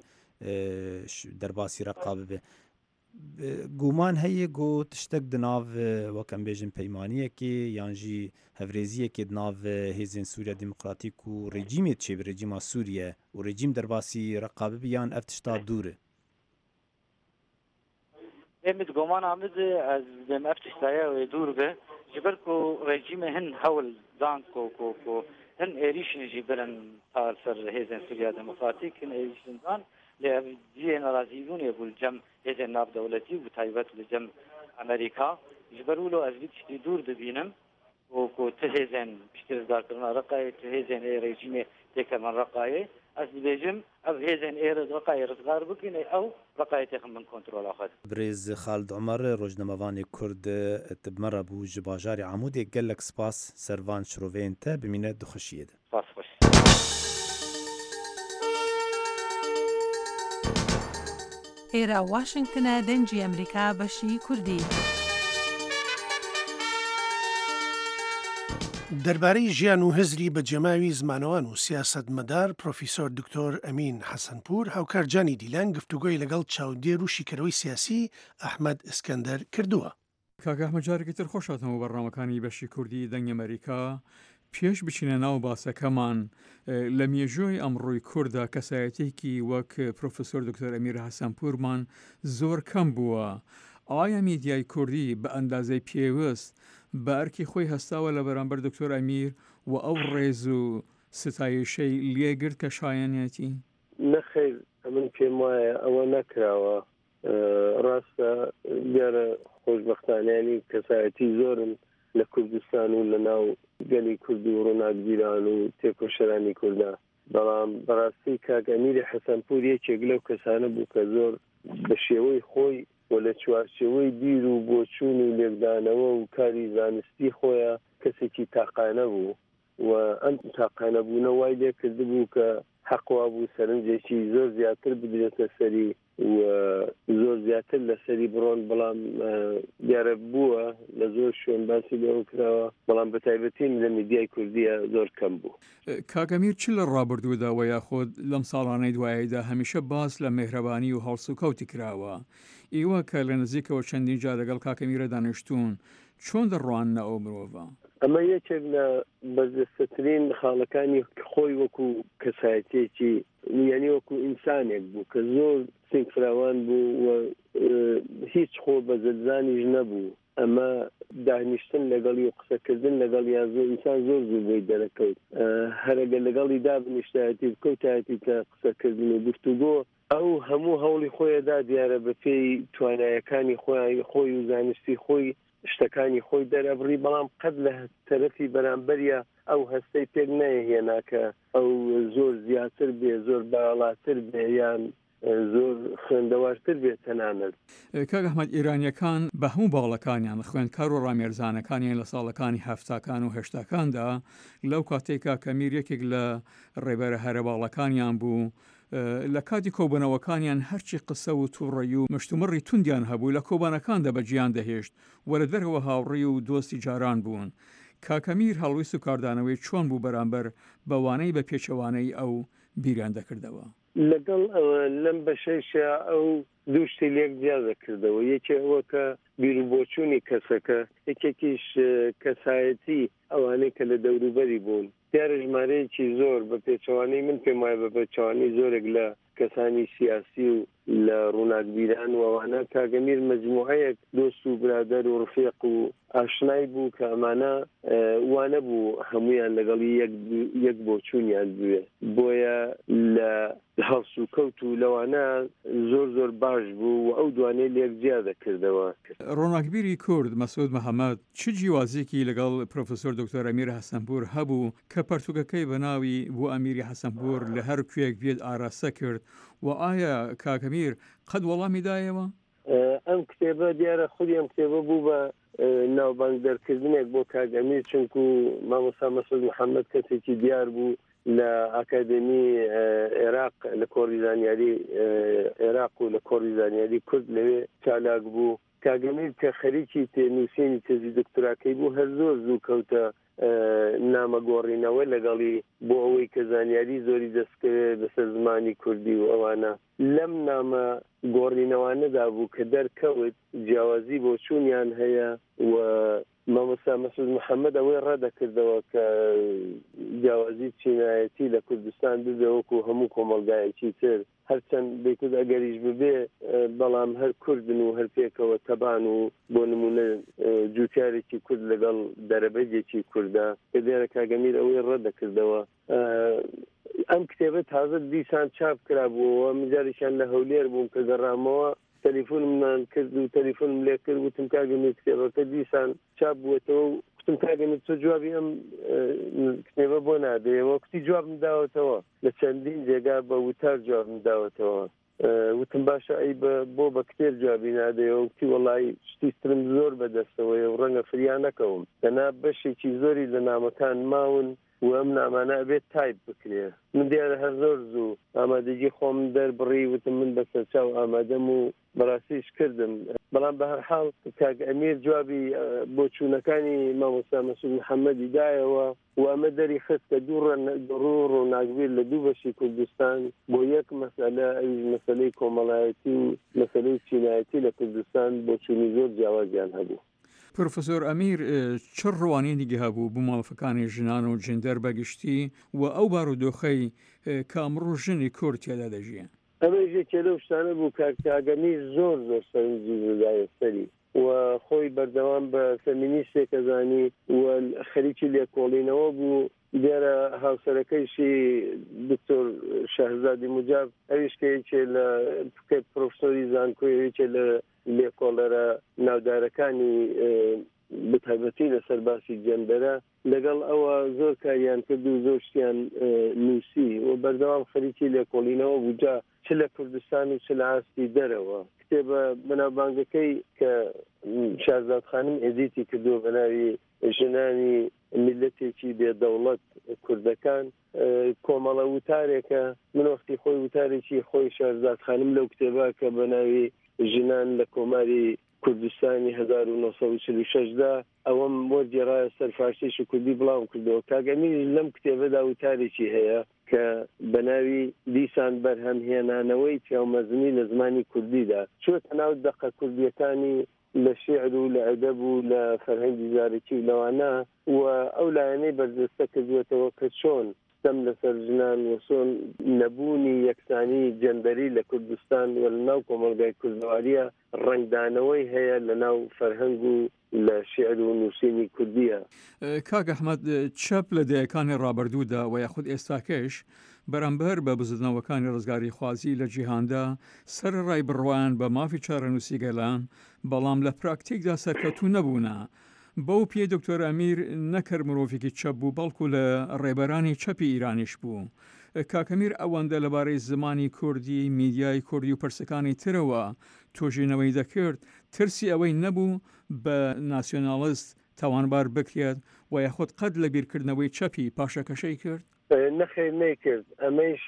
در باسی رقابه به گومان هەیە گۆ تشتێک دناو وەکەم بێژن پەیمانیەکێ یانژی هەورێزیەکێ دناو هێزên سووریا دیموکراتیک و ڕێجیمێت چێ ڕێجیما سووریە و ڕێجیم دەرباسی ڕقابە بیان ئەف تشتا دوورە ئێمت گۆمان ئامد ئەز دێم ئەف تشتایە دوور بێ ji ber ku rejîmê hin hewl dan ku ku ku hin êrîşin jî birin ta ser hêzên Sûriya Demokratîk hin êrîşin dan lê ev ciyên razîbûnê bû cem hêzên navdewletî û taybet li cem Amerîka ji ber wilo ez vî tiştî dûr dibînim û ku ti hêzên piştî rizgarkirina Reqayê ti hêzên ê rejîmê têkevin Reqayê ez dibêjim ev hêzên ê Reqayê rizgar bikin ew Reqayê têxin min kontrola xwe. Birêz Xalid Umer rojnamevanê Kurd tibmera bû ji bajarê Amûdê gelek spas servan şiroveyên te bimîne dixuşiyê de. Spas xweş. ئێرە واشنگتنە دەنجی ئەمریکا بەشی کوردی. دەربارەی ژیان و هزری بە جەماوی زمانەوان و سیاسەتمەدار پرۆفیسۆر دکتۆر ئەمین حەسەنپور هاوکار جانی دیلان گفتوگۆی لەگەڵ چاودێر و شیکەرەوەی سیاسی ئەحمەد ئەسکەندەر کردووە. کاکە ئەحمەد جارێکی تر خۆشاتەوە بەڕامەکانی بەشی کوردی دەنگ ئەمریکا پێش بچینە ناو باسەکەمان لە مێژووی ئەمڕۆی کووردا کەسایەتێکی وەک پرۆفسۆر دکتۆر ئەمیر حەسەنپورمان زۆر کەم بووە. ئایا میدیای کوردی بە ئەندازەی پێویست بە ئەرکی خۆی هەستاوە لە بەرامبەر دکتۆر ئەمیر و ئەو ڕێز و ستایشەی لێگرت کە شایەنێتی؟ نەخێر ئەمن پێم وایە ئەوە نەکراوە. ڕاستە دیارە خۆشبەختانیانی کەسایەتی زۆرن لە کوردستان و لە ناو گەلی کورد و ڕۆناکگیران و تێکۆشەرانی کووردا، بەڵام بەڕاستی کاک ئەمیری حەسەنپور یەکێک لەو کەسانە بوو کە زۆر بە شێوەی خۆی و لە چوارچێوەی بیر و بۆچوون و لێکدانەوە و کاری زانستی خۆیە کەسێکی تاقانە بوو و ئەم تاقانە بوونە وای لێ کردبوو کە حەقوا بوو سەرنجێکی زۆر زیاتر بدرێتە سەری و زۆر زیاتر لە سەری بڕۆن، بەڵام دیارە بووە لە زۆر شوێن باسی لەوە کراوە، بەڵام بە تایبەتین لە میدیای کوردیە زۆر کەم بوو. کاگەمیر چ لە ڕابردووداوە یاخۆت لەم ساڵانەی دواییدا هەمیشە باس لە مێهرەبانی و هەڵسوکەوتی کراوە، ئێوە کە لە نزیکەوە چەندین جا لەگەڵ کاکەمیرە دانیشتوون چۆن دەڕوانە ئەو مرۆڤە؟ ئەمە یەکێک لە بەرزەستەترین خاڵەکانی خۆی وەکو کەسایەتێکی یعنی وەکو ئینسانێک بوو کە زۆر سنگ فراوان بوو و هیچ خۆ بەزلزانیش نەبوو. ئەمە دانیشتن لەگەڵی و قسەکردن لەگەڵ یا زۆر ئینسان زۆر زوو بۆی دەرەکەوت، هەرەگە لەگەڵی دابنیشتایەتی بکەوتایەتی کە قسەکردن و گفتوگۆ ئەو هەموو هەوڵی خۆیەدا دیارە بە پێی توانایەکانی خۆی خۆی و زانستی خۆی شتەکانی خۆی دەرەبڕی، بەڵام قەت لە تەرەفی بەرامبەریە ئەو هەستەی پێک نەهێناکە ئەو زۆر زیاتر بێ، زۆر باڵاتر بێ یان زۆر خوێندەوارتر بێت تەنانەت. کاک ئەحمەد، ئێرانیەکان بە هەموو باڵەکانیان خوێندکار و ڕامێرزانەکانیان لە ساڵەکانی هەفتاکان و هێشتاکاندا لەو کاتێکا کەمیر یەکێک لە ڕێبەرە هەرە باڵەکانیان بوو، لە کاتی کۆبنەوەکانیان هەرچی قسە و تووڕێی و مشتومڕی توندیان هەبوو لە کۆبانەکاندا بەجیان دەهێشت و لە دەرەوە هاوڕێی و دۆستی جاران بوون. کاکەمیر هەڵویست و کاردانەوەی چۆن بوو بەرامبەر بەوانەی بە پێچەوانەی ئەو بیریان دەکردەوە؟ لەگەڵ لەم بەشەیشە ئەو دوو شتی لێک جیاز دەکردەوە، یەکێ ئەوە کە بیر و بۆچوونی کەسەکە، یەکێکیش کەسایەتی ئەوانەی کە لە دەوروبەری بوون. دیارە ژمارەیەکی زۆر بە پێچەوانەی من پێم وایە بە پێچەوانەی زۆرێک لە کەسانی سیاسی و لە ڕووناکبیران وەوانە کاگەمیر مەجموعەیەک دۆست و برادەر و ڕفێق و ئاشنای بوو کە ئەمانە وانە بوو هەمویان لەگەڵی یەک بۆ چوونیان بوێ بۆیە لە هەڵس و کەوت و لەوانە زۆر زۆر باش بوو و ئەو دوانەی لێک جیا دەکردەوە. ڕۆناکبیری کورد مەسعود محەممەد چ جیوازێکی لەگەڵ پرۆفسۆر دکتۆر ئەمیر حەسەنپور هەبوو کە پەرتوگەکەی بەناوی بۆ ئەمیری حەسەنپور لە هەر کوێک بێت ئاراستە کرد و ئایا کاکەمیر قەت وەڵامی دایەوە؟ ئەم کتێبە دیارە خودی ئەم کتێبە بوو بە ناوبانگ دەرکردنێک بۆ کاگەمیر چونکو مامۆستا مەسعود محەممەد کەسێکی دیار بوو لە ئاکادمی عێراق لە کۆڕی زانیاری عێراق و لە کۆڕی زانیاری کورد لەوێ چالاک بوو. کاگەمیر کە خەریکی تێنووسینی تێزی دکتۆراکەی بوو هەر زۆر زوو کەوتە نامەگۆڕینەوە لەگەڵی بۆ ئەوەی کە زانیاری زۆری دەستکەوێت بەسەر زمانی کوردی و ئەوانە لەم نامە گۆڕینەوانەدا بوو کە دەرکەوت جیاوازی بۆ چوونیان هەیە و مامۆستا مەسعود محەممەد ئەوەی ڕەدەکردەوە کە جیاوازی چینایەتی لە کوردستان ببێوەکو هەموو کۆمەڵگایەکی تر هەرچەند دەیکرد ئەگەریش ببێ بەڵام هەر کوردن و هەر پێکەوە تەبان و بۆ نمونە جوتیارێکی کورد لەگەڵ دەرەبەجێکی کووردا کە دیارە کاگەمیر ئەوەی ڕەدەکردەوە. ئەم کتێبە تازە دیسان چاپ کرابووەوە مجاریشان لە هەولێر بووم کە گەڕامەوە تەلیفۆنمان کرد و تەلیفۆنم لێ کرد وتم کاگەمیر کتێبەکە دیسان چاپ بووێتەوە و وتم کاگەمیر تۆ جوابی ئەم کتێبە بۆ نادەیەوە کتی جوابم داوەتەوە لە چەندین جێگا بە وتار جوابم داوەتەوە وتم باشە ئەی بۆ بە کتێب جوابی نادەیەوە وتی وەڵی شتی ترم زۆر بەدەستەوەی و ڕەنگە فریان نەکەوم لەنا بەشێکی زۆری لە نامەکان ماون و ئەم نامانە ئەبێت تایپ بکرێ من دیارە هەر زۆر زوو ئامادەجی خۆم دەربڕی وتم من بەسەر چاو ئامادەم و بەڕاستیش کردم بەڵام بە هەر حاڵ کاک ئەمیر جوابی بۆ چوونەکانی مامۆستا مەسعود محەممەدی دایەوە و ئەمە دەری خست کە دوو ڕۆناکبیر لە دوو بەشی کوردستان بۆ یەک مەسەلە ئەویش مەسەلەی کۆمەڵایەتی و مەسەلەی چینایەتی لە کوردستان بۆ چوونی زۆر جیاوازیان هەبوو. پرۆفسۆر ئەمیر چ ڕوانینی هەبوو بۆ ماڵفەکانی ژنان و جندەر بەگشتی و ئەو بارودۆخەی کە ئەمڕۆ ژنی کورد تێدا دەژیان؟ ئەمەژێکێ لەو شتانە بوو کاگەمیر زۆر زۆر سەرنجی زدایە سەری و خۆی بەردەوام بە فەمینیستێکە زانی و خەریکی لێکۆڵینەوە بوو دیارە هاوسەرەکەیشی دکتۆر شەهرزادی موجاب ئەویش کە یەکێ لە پرۆفسۆری زانکۆیەکێ لە لێکۆڵەرە ناودارەکانی بتایبەتی لەسەر باسی جەندەرە لەگەڵ ئەوە زۆر کاریان کرد و زۆر شتیان نووسی و بەردەوام خەریکی لێکۆڵینەوە بووجا چ لە کوردستان و چ لە ئاستی دەرەوە کتێبە بەناوبانگەکەی کە شارزاد خانم ئێدیتی کردو بە ناوی ژنانی میلەتێکی بێدەوڵەت کوردەکان کۆمەڵە وتارێکە من وەختی خۆی وتارێکی خۆی شارزاد خانم لەو کتێبە کە بە ناوی ژنان لە کۆماری کوردستانی هەزار و نۆ سەد و چل و شەشدا ئەوەم بۆ جێڕایە سەر فارسیش و کوردی بڵاو کردەوە کاگەمیر لەم کتێبەدا وتارێکی هەیە کە بە ناوی دیسان بەرهەمهێنانەوەی پیاومەزنی لە زمانی کوردیدا چۆتە ناو دەقە کوردیەکانی لە شێعر و لە ئەدەب و لە فەرهەنگی زارێکی و لەوانە و ئەو لایەنەی بەردەستە کردوێتەوە کە چۆن دەم لەسەر ژنان و چۆن نەبوونی یەکسانی جەندەری لە کوردستان و لە ناو کۆمەڵگای کوردەواریە ڕنگدانەوەی هەیە لە ناو فەرهەنگ و لە شێعر و نووسینی کوردیە. کاک ئەحمەد چەپ لە دەیەکانی ڕابردوودا و یاخود ئێستاکەش بەرامبەر بە بزنەوەکانی ڕزگاری خوازی لە جیهاندا سەر ڕای بڕوان بە مافی چارەنووسی گەلان بەڵام لە پراکتیکدا سەرکەوتوو نەبوونا بەو پێ دکتۆر ئەمیر نەکرد مرۆڤێکی چەپ بوو بەڵکو لە ڕێبەرانی چەپی ئیرانیش بوو. کاکەمیر ئەوەندە لەبارەی زمانی کوردی میدیای کوردی و پرسەکانی ترەوە تۆژینەوەی دەکرد ترسی ئەوەی نەبوو بە ناسیۆناڵیست تاوانبار بکرێت و یاخود قەت لە بیرکردنەوەی چەپی پاشەکەشەی کرد؟ نەخێر نەیکرد ئەمەش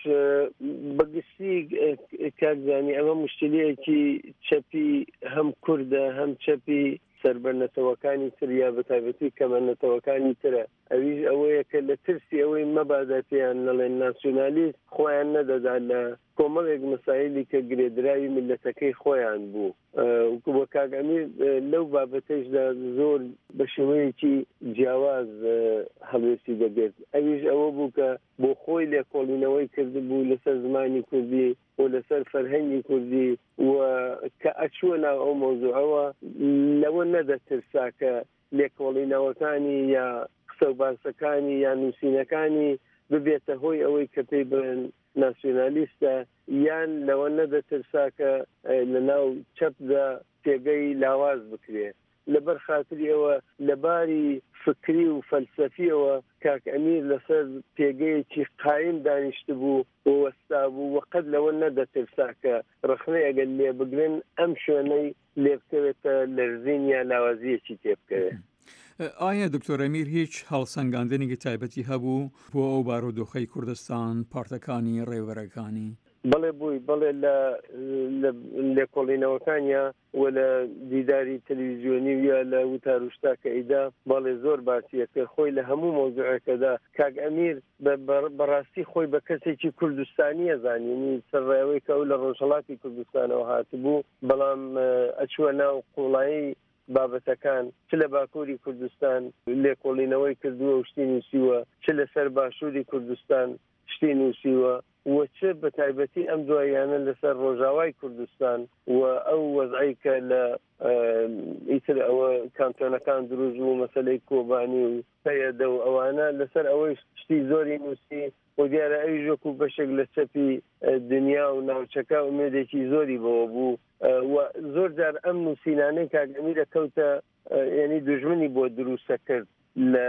بەگشتی کاکزانی ئەمە مشکلەیەکی چەپی هەم کوردە هەم چەپی سەربەرنەتەوەکانی تر یا بەتایبەتی کەمەنەتەوەکانی ترە ئەویش ئەوەیە کە لە ترسی ئەوەی مەبادە پێیان نەڵێن ناسیۆنالیست خۆیان نەدەدا لە کۆمەڵێک مەسایلی کە گرێدراوی ملەتەکەی خۆیان بوو. وە کاگەمیر لەو بابەتەشدا زۆر بە شێوەیەکی جیاواز هەڵوێستی دەبێت. ئەویش ئەوە بوو کە بۆ خۆی لێکۆڵینەوەی کردبوو لەسەر زمانی کوردی و لەسەر فەرهەنگی کوردی و کە ئەچووە ناو ئەو مۆزوعەوە لەوە نەدەترسا کە لێکۆڵینەوەکانی یا قسە و باسەکانی یا نووسینەکانی ببێتە هۆی ئەوەی کە پێی بڵێن ناسیۆنالیستە، یان لەوە نەدەترسا کە لە ناو چەپدا پێگەی لاواز بکرێت. لەبەر خاتری ئەوە لەباری فکری و فەلسەفیەوە کاک ئەمیر لەسەر پێگەیەکی قایم دانیشت بوو و وەستا بوو، وەقەت لەوە نەدەترسا کە ڕخنەی ئەگەر لێ بگرن ئەم شوێنەی لێ بکەوێتە لەرزین یا لاوازیەکی تێ بکەوێت. ئایا دکتۆر ئەمیر هیچ هەڵسەنگاندنێکی تایبەتی هەبوو بۆ ئەو بارودۆخەی کوردستان پارتەکانی ڕێوەرەکانی؟ بەڵێ بووی بڵێ لێکۆڵینەوەکانیا و لە دیداری تەلەڤیزیۆنی یا لە وتاروشتا کە ئیدا بەڵێ زۆر باسیە کە خۆی لە هەموو مۆزوعەکەدا کاک ئەمیر بەڕاستی خۆی بە کەسێکی کوردستانیە زانینی سەرڕێوەی کە ئەو لە ڕۆژهەڵاتی کوردستانەوە هاتبوو، بەڵام ئەچووە ناو قوڵایی بابەتەکان چ لە باکووری کوردستان لێکۆڵینەوەی کردووە و شتی نووسیوە، چ لەسەر باشووری کوردستان شتی نووسیوە، و چ بە تایبەتی ئەم دواییانە لەسەر ڕۆژاوای کوردستان و ئەو وەزعی کە لە ئیتر ئەوە کانتۆنەکان دروست بوو مەسەلەی کۆبانی و پەیەدە و ئەوانە لەسەر ئەوەی شتی زۆری نووسی و دیارە ئەوی ژۆک و بەشێک لە چەپی دنیا و ناوچەکە ئومێدێکی زۆری بەوە بوو و زۆر جار ئەم نووسینانەی کاگەمی دەکەوتە یعنی دوژمنی بۆ دروستە کرد لە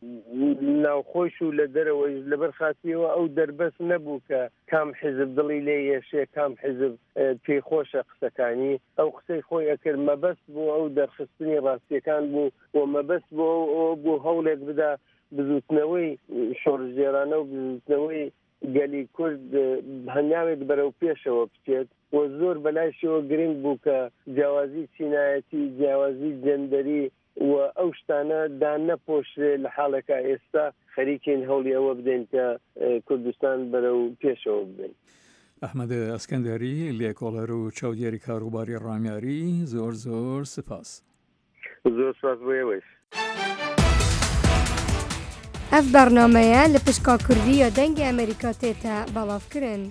ناوخۆش و لە دەرەوەی لەبەر خاتیەوە ئەو دەربەست نەبوو کە کام حیزب دڵی لێ یێشێ کام حیزب پێی خۆشە قسەکانی، ئەو قسەی خۆی ئەکرد مەبەست بوو ئەو دەرخستنی ڕاستیەکان بوو و مەبەست بۆ ئەو بۆ هەوڵێک بدا بزوتنەوەی شۆڕژێرانە و بزوتنەوەی گەلی کورد هەنگاوێک بەرەو پێشەوە بچێت و زۆر بەلایشەوە گرنگ بوو کە جیاوازی چینایەتی جیاوازی جەندەری و ئەو شتانە دان نەپۆشرێ لە حاڵەکە ئێستا خەریکین هەوڵی ئەوە بدەین کە کوردستان بەرەو پێشەوە بدەین. ئەحمەد ئەسکەندەری لێکۆڵەر و چاودێری کاروباری ڕامیاری، زۆر زۆر سپاس. زۆر سپاس بۆ ئێوەش. ئەف بەرنامەیە لە پشکا کوردی یا دەنگی ئەمریکا تێتە بەڵاوکردن.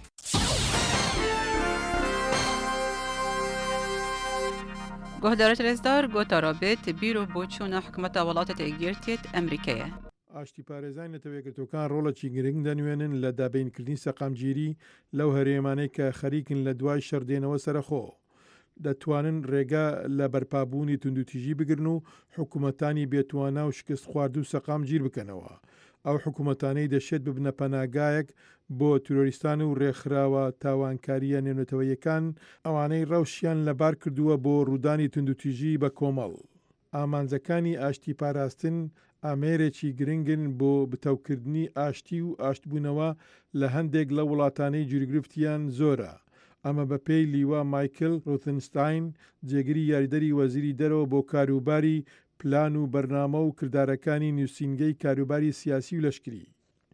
گۆهدارە ترێزدار گۆتا رابێت بیرۆ بۆ چوونە حکومەتە وڵاتە تێگیرتێت ئەمریکایە. ئاشتی پارێزانی نەتەوەیەکگرتوەکان ڕۆڵەکی گرنگ دەنوێنن لە دابینکردنی سەقامگیری لەو هەرێمانەی کە خەریکن لە دوای شەردێنەوە سەرخۆ. دەتوانن ڕێگا لە بەرپابوونی توندوتیژی بگرن و حکوومەتانی بێتوانە و شکست خوارد و سەقامگیر بکەنەوە. ئەو حکوومەتانەی دەشێت ببنە پەناگایەک بۆ تورۆریستان و ڕێکخراوە تاوانکاریە نێونەتەوەیەکان ئەوانەی ڕەوشیان لەبار کردووە بۆ ڕوودانی توندوتیژی بە کۆمەڵ. ئامانجەکانی ئاشتی پاراستن ئامێرێکی گرنگن بۆ بتەوکردنی ئاشتی و ئاشتبوونەوە لە هەندێک لە وڵاتانەی جوورگرفتیان زۆرە. ئەمە بە پێی لیوا مایکل ڕۆتنستاین جێگری یاریدەری وەزیری دەرەوە بۆ کاروباری پلان و بەرنامە و کردارەکانی نووسینگەی کاروباری سیاسی و لەشکری.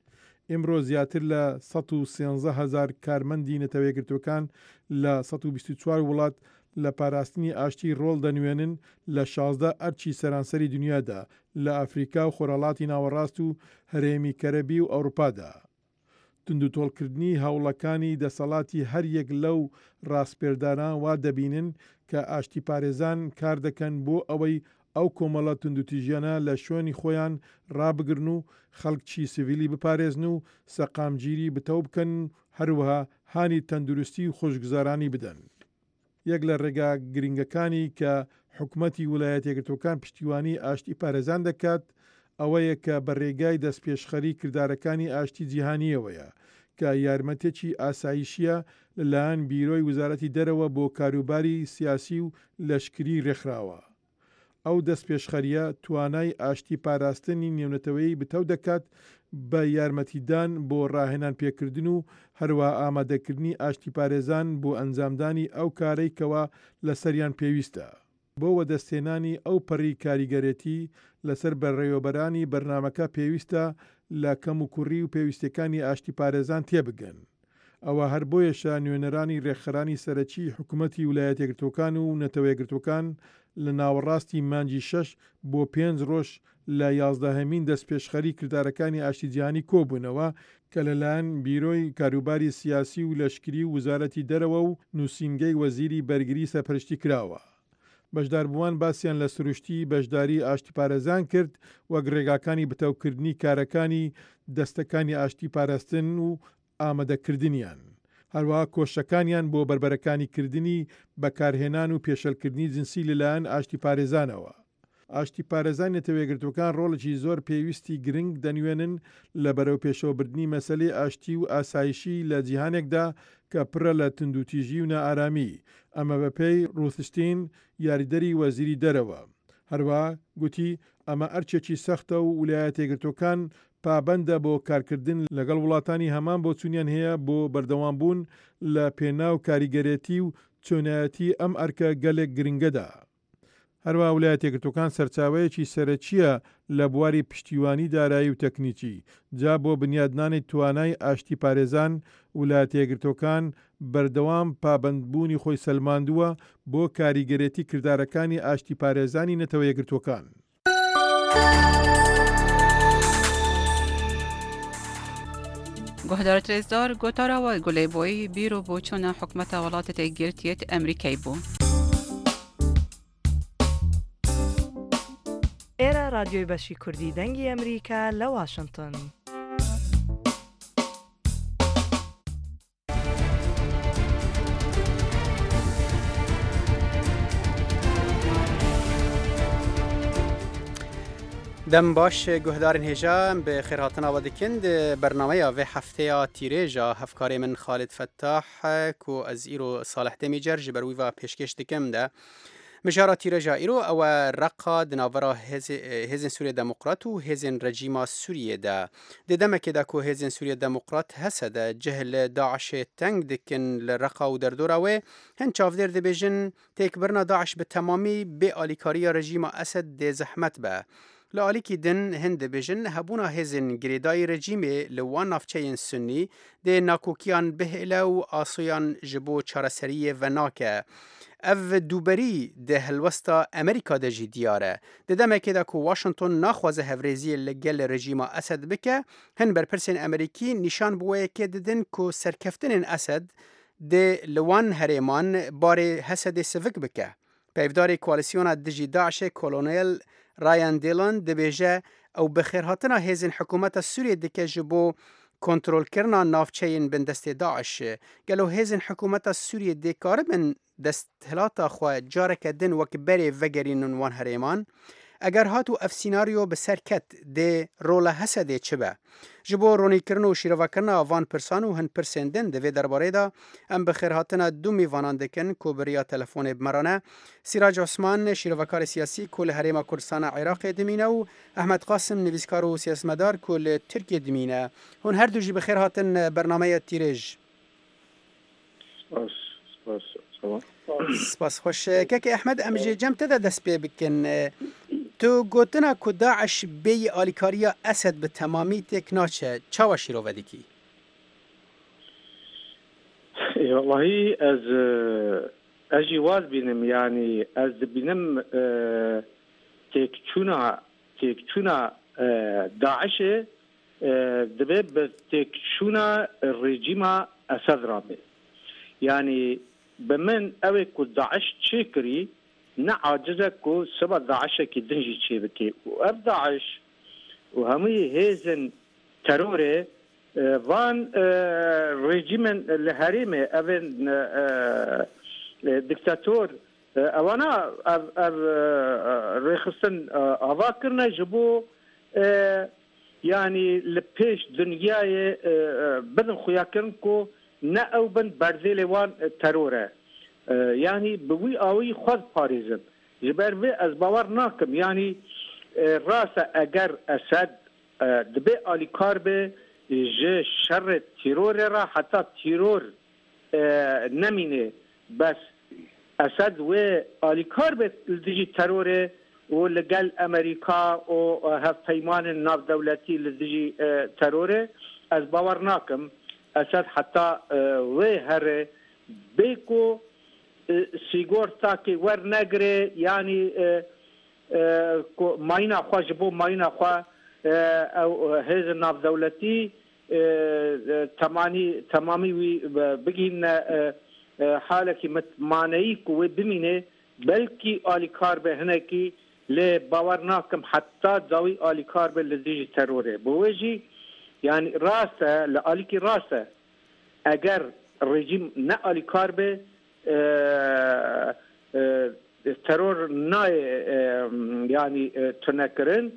ئێمڕۆ زیاتر لە سەد و سێنزە هەزار کارمەندی نەتەوەیەکگرتوەکان لە سەد و بیست و چوار وڵات لە پاراستنی ئاشتی ڕۆڵ دەنوێنن لە شازدە ئەرچی سەرانسەری دنیادا لە ئەفریقا و خۆرەڵاتی ناوەڕاست و هەرێمی کەرەبی و ئەوروپادا. تونندوتۆڵکردنی هەوڵەکانی دەسەڵاتی هەر یەک لەو ڕاستپێردانە وا دەبینن کە ئاشتی پارێزان کار دەکەن بۆ ئەوەی ئەو کۆمەڵە توندوتیژیانە لە شوێنی خۆیان ڕابگرن و خەڵکی سڤیلی بپارێزن و سەقامگیری بتەو بکەن هەروەها هانی تەندروستی و خۆشگوزارانی بدەن. یەک لە ڕێگا گرنگەکانی کە حکوومەتی ویلایەتە یەکگرتووەکان پشتیوانی ئاشتی پارێزان دەکات ئەوەیە کە بە ڕێگای دەستپێشخەری کردارەکانی ئاشتی جیهانیەوەیە کە یارمەتێکی ئاسایشیە لەلایەن بیرۆی وزارەتی دەرەوە بۆ کاروباری سیاسی و لەشکری ڕێکخراوە. ئەو دەستپێشخەریە توانای ئاشتی پاراستنی نێونەتەوەی بتەو دەکات بە یارمەتیدان بۆ ڕاهێنان پێکردن و هەروە ئامادەکردنی ئاشتی پارێزان بۆ ئەنجامدانی ئەو کارەی کەوا لەسەریان پێویستە. بۆ وەدەستێنانی ئەو پەڕی کاریگەرێتی لەسەر بەڕێوەبەرانی بەرنامەکە پێویستە لە کەم و کوڕی و پێویستەکانی ئاشتی پارێزان تێبگەن. ئەوە هەر بۆیەشە نوێنەرانی ڕێکخەرانی سەرەکی حکوومەتی ویلایەتە یەکگرتووەکان و نەتەوە یەکگرتووەکان لە ناوەڕاستی مانجی شەش بۆ پێنج ڕۆژ لە یازدەهەمین دەستپێشخەری کردارەکانی ئاشتی جیهانی کۆبوونەوە کە لەلایەن بیرۆی کاروباری سیاسی و لەشکری و وزارەتی دەرەوە و نووسینگەی وەزیری بەرگری سەرپەرشتی کراوە. بەشداربووان باسییان لە سروشتی بەشداری ئاشتی پارێزان کرد وەک ڕێگاکانی بتەوکردنی کارەکانی دەستەکانی ئاشتی پاراستن و ئامادەکردنیان. هەروەها کۆشەکانیان بۆ بربەرەکانی کردنی بەکارهێنان و پێشەلکردنی جنسی لەلایەن ئاشتی پارێزانەوە. ئاشتی پارێزان نەتەوە یەکگرتووەکان ڕۆڵێکی زۆر پێویستی گرنگ دەنوێنن لە بەرەو پێشەوەبردننی مەسەلەی ئاشتی و ئاسایشی لە جیهانێکدا کە پڕە لە تندوتیژی و نائارامی. ئەمە بەپێی ڕوثشتین یاریدەری وەزیری دەرەوە. هەروەها گوتی ئەمە ئەرچێکی سەختە و ویلایەتە یەکگرتووەکان پابەندە بۆ کارکردن لەگەڵ وڵاتانی هەمان بۆ چوونیان هەیە بۆ بەردەوامبوون لە پێناو کاریگەرێتی و چۆنایەتی ئەم ئەرکە گەلێک گرنگەدا. هەروە ویلایەتە یەکگرتووەکان سەرچاوەیەکی سەرەکیە لە بواری پشتیوانی دارایی و تەکنیکی. جا بۆ بنیادنانی توانای ئاشتی پارێزان ویلایەتە یەکگرتووەکان بەردەوام پابەندبوونی خۆی سەلماندووە بۆ کاریگەرێتی کردارەکانی ئاشتی پارێزانی نەتەوە یەکگرتووەکان. گۆهدارە رێزدار گۆتاراوە گولەیبۆی بیرۆ بۆ چۆنە حکومەتە وڵاتە یەکگرتوویەت ئەمریکای بوو. ئێرە رادیۆی بەشی کوردی دەنگی ئەمریکا لە واشنگتن. دەم باش گوهدارن هێژە بە خێرهاتنەوە دکن بەرنامەیە vê هەفتەیە تیرێژە هەفکارێ من خالد فتاح کو ئەز ئیرۆ ساڵح دەمیجەر ji ber wî ve pêşkêş dikim de mijara tîreja îro ew e reqa di navbera hêzên Sûriya Demokrat û hêzên rejîma Sûriyê de. Di demekê de ku hêzên Sûriya Demokrat hese de cih li Daişê teng dikin li reqa û derdora wê hin çavdêr dibêjin têkbirina Daeş bi temamî bê alîkariya rejîma Esed dê zehmet be. Li alîkî din hin dibêjin hebûna hêzên girêdayî rejîmê li wan navçeyên Sunnî dê nakokiyan bihêle û asuyan ji bo çareseriyê ve nake. Ev dûberî di helwesta Amerîka de jî diyar e. Di demekê de ku Washington naxwaze hevrêziyê li gel rejîma Esed bike, hin berpirsên Amerîkî nîşan bi wê yekê didin ku serkeftinên Esed dê li wan herêman barê Hesedê sivik bike. Peyvdarê koalîsyona dijî Daişê Kolonel Ryan Dillon dibêje ew bi xêrhatina hêzên hikûmeta Sûriyê dike ji bo kontrolkirina navçeyên bindestê Daeş. Gelo hêzên hikûmeta Sûriyê dê karibin desthilata xwe careke din wek berê vegerînin wan herêman. Eger hatu ev sînaryo bi ser ket dê rola Hesedê çi be? Ji bo ronîkirin û şîrevekirina van pirsan û hin pirsên din di vê derbarê de em bi xêrhatina du mêvanan dikin ku biriya telefonê bimerane. Sîrac Osman şîrevekarê siyasî ku li Herêma Kurdistana Iraqê dimîne û Ehmed Qasim nivîskar û siyasetmedar ku li Tirkiye dimîne. Hûn her du jî bi xêr hatin bernameya tîrêj. Spas xweş. Keke Ehmed em jê cem te de dest pê bikin. Tu gotina ku Daeş bêyî alîkariya Esed bi temamî têk naçe, çawa şîrove dikî? Vallahi ez ez jî waz bînim yanî ez dibînim têkçûna têkçûna Daişê dibe bi têkçûna rejîma Esed re be. Yani bi min ew ê ku Daeş çê kirî ne acize ku seba Daişekî din jî çê bike. û ev Daeş û hemûyî hêzên terorê van rejîmên li herêmê evên diktatör ewana ev ev rêxistin ava kirine ji bo yanî li pêş dinyayê bidin xuyakirin ku ne ew bin berzêlê wan teror e. Yani bi wî awî xwaz parêzin. Ji ber vê ez bawer nakim. Yani rast e eger Esed dibe alîkar be ji şerê tîrorê re heta tîror nemîne bes اسد و آلیکار به لدیجی تروره و لگل امریکا و هف پیمان ناف دولتی لدیجی تروره از باور ناکم اسد حتی و هر بیکو سیگور تاکی ور نگره یعنی ماینا خواه جبو ماینا خواه او هیز ناف دولتی تمامی تمامی وی بگین حالکی متمانعی کوی بمینه بلکی آلیکار به هنکی لی باور ناکم حتی زاوی آلیکار به لزیج تروره بوجی یعنی راسته لآلیکی راسته اگر رژیم نه آلیکار به ترور نه یعنی تنکرن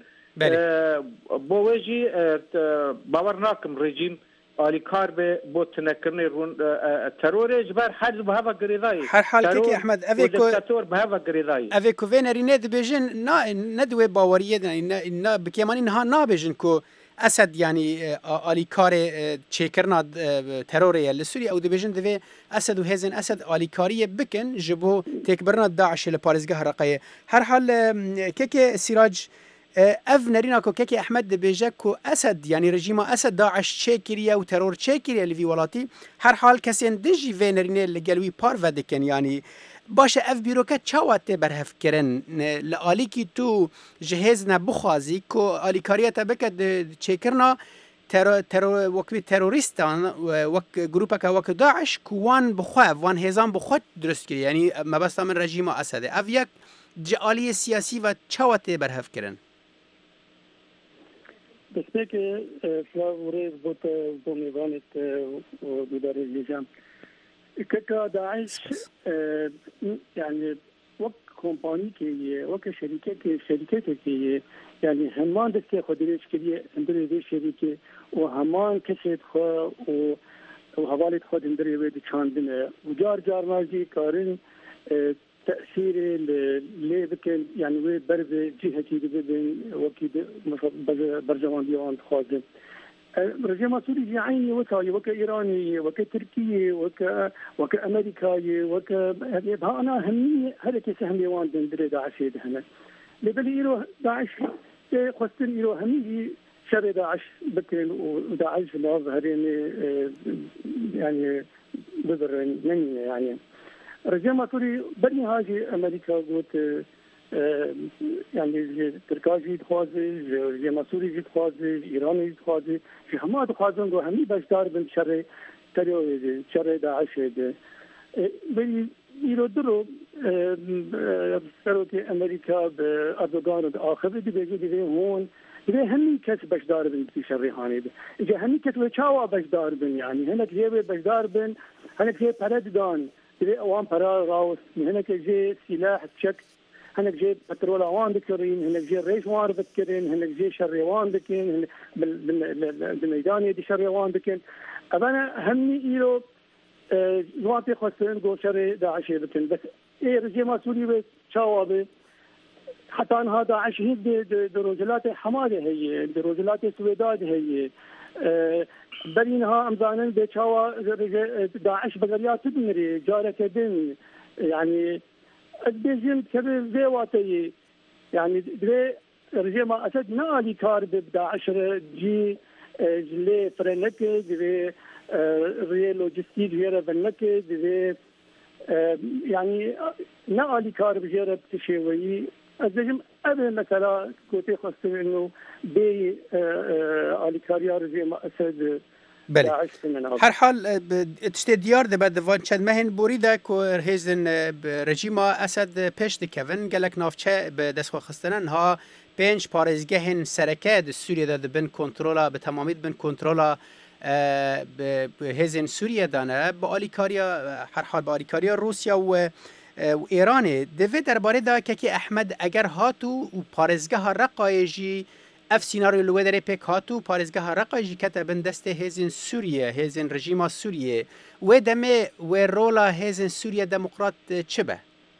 بوجی باور ناکم رژیم آلیکار به بو تنکرن رون ترور جبر حج به هوا گریدای هر حال که احمد اویکو دکتاتور به هوا گریدای اویکو وینری ند بجن نه ندوی باوریه نه نه بکیمانی نه نه بجن کو اسد یعنی آلیکار چیکرنا تروریه لسوریا او دبیجن دوی اسد و هزن اسد آلیکاری بکن جبو تکبرنا داعش لپارزگاه رقیه هر حال که که سراج اف نرینا کو که احمد دبیجه کو اسد یعنی رژیم اسد داعش چیکریه و ترور چیکریه لوی ولاتی هر حال کسی دجی و نرینه لگلوی پار ودکن یعنی باشه اف بیروکت چاوات برهف کرن لآلی کی تو جهاز نبخوازی کو آلیکاریت بکد چیکرنا تر تر وقتی تروریستان وک گروپا که وک داعش کوان بخوا وان هزان بخوا درست کردی یعنی مبسط من رژیم اسد اف یک جالی سیاسی و چاوات برهف کرن بس که فلاوری بود بومیوانت و بیداری لیجام که داعش يعني وك كومباني كي وك شركات شركات كي يعني همان دك خدريش كي اندري دي شركه وهمان كسيت خو وحوالت خود اندري ويد چاندن وجار جار ماجي كارن تاثير اللي بكن يعني وي برد جهتي بدن وكي برجمان ديوان خازن رژیم سوری عینی وکای وک ایرانی وک ترکیه وک وک امریکایی وک هذا انا همي هذا كسهم يوان دندري داعش هنا لبليرو داعش خستن يرو همي شر داعش بكن وداعش لا ظهرين يعني بذر من يعني رژیم سوری بني هاجي امريكا قلت يعني تركاجي تخوازي رژیم سوری جي تخوازي ايراني تخوازي هما تخوازن جو همي بشدار بن شر تريو شر داعش ده بي يردرو سروتي امريكا باردوغان اخر دي بيجي دي هون دي همي كس بشدار بن في شريحاني ده اجا همي كس وچاوا بشدار بن يعني هناك جيب بشدار بن هناك جيب بردان دي اوان برا راوس هناك جي سلاح تشك هناك جي بترول اوان بكرين هناك جي ريش وار بكرين هناك جي شريوان بكين بالميدان دي شريوان بكين ابانا همي ايرو نواتي خسرين جو شر داعش بكين بس ايه رجيم سوري شاوابه حتى انها داعش هي دروجلات حماده هي دروجلات سويداد هي برينها امزانن بشاوا داعش بغريات تدمري جارك دين يعني الدجن كبير زي واتي يعني دري رجيم اسد نالي كار بدا عشرة جي جلي فرنك دري ري لوجستيك غير فرنك دري يعني نالي كار بجيرة تشوي الدجن ابي مثلا كنت خصت انه بي الي كاريا رجيم اسد بله هر حال تشتی دیار ده بعد وان چند مهن بوریده که هیزن رژیم اسد پیش دکون گلک نافچه به دست خواستنن ها پنج پارزگهن سرکه سوریه ده بین کنترولا به تمامیت بین کنترولا به هیزن سوریه دانه با آلیکاریا هر حال با آلیکاریا روسیا و ایران دوی درباره ده که احمد اگر هاتو و پارزگه رقایجی اف سيناريو لو دري بيك هاتو بارزگاه رقاجي كتبن دست هيزن سوريا هيزن رژیم سوريا و دمه و رولا هيزن سوريا ديمقراط چبه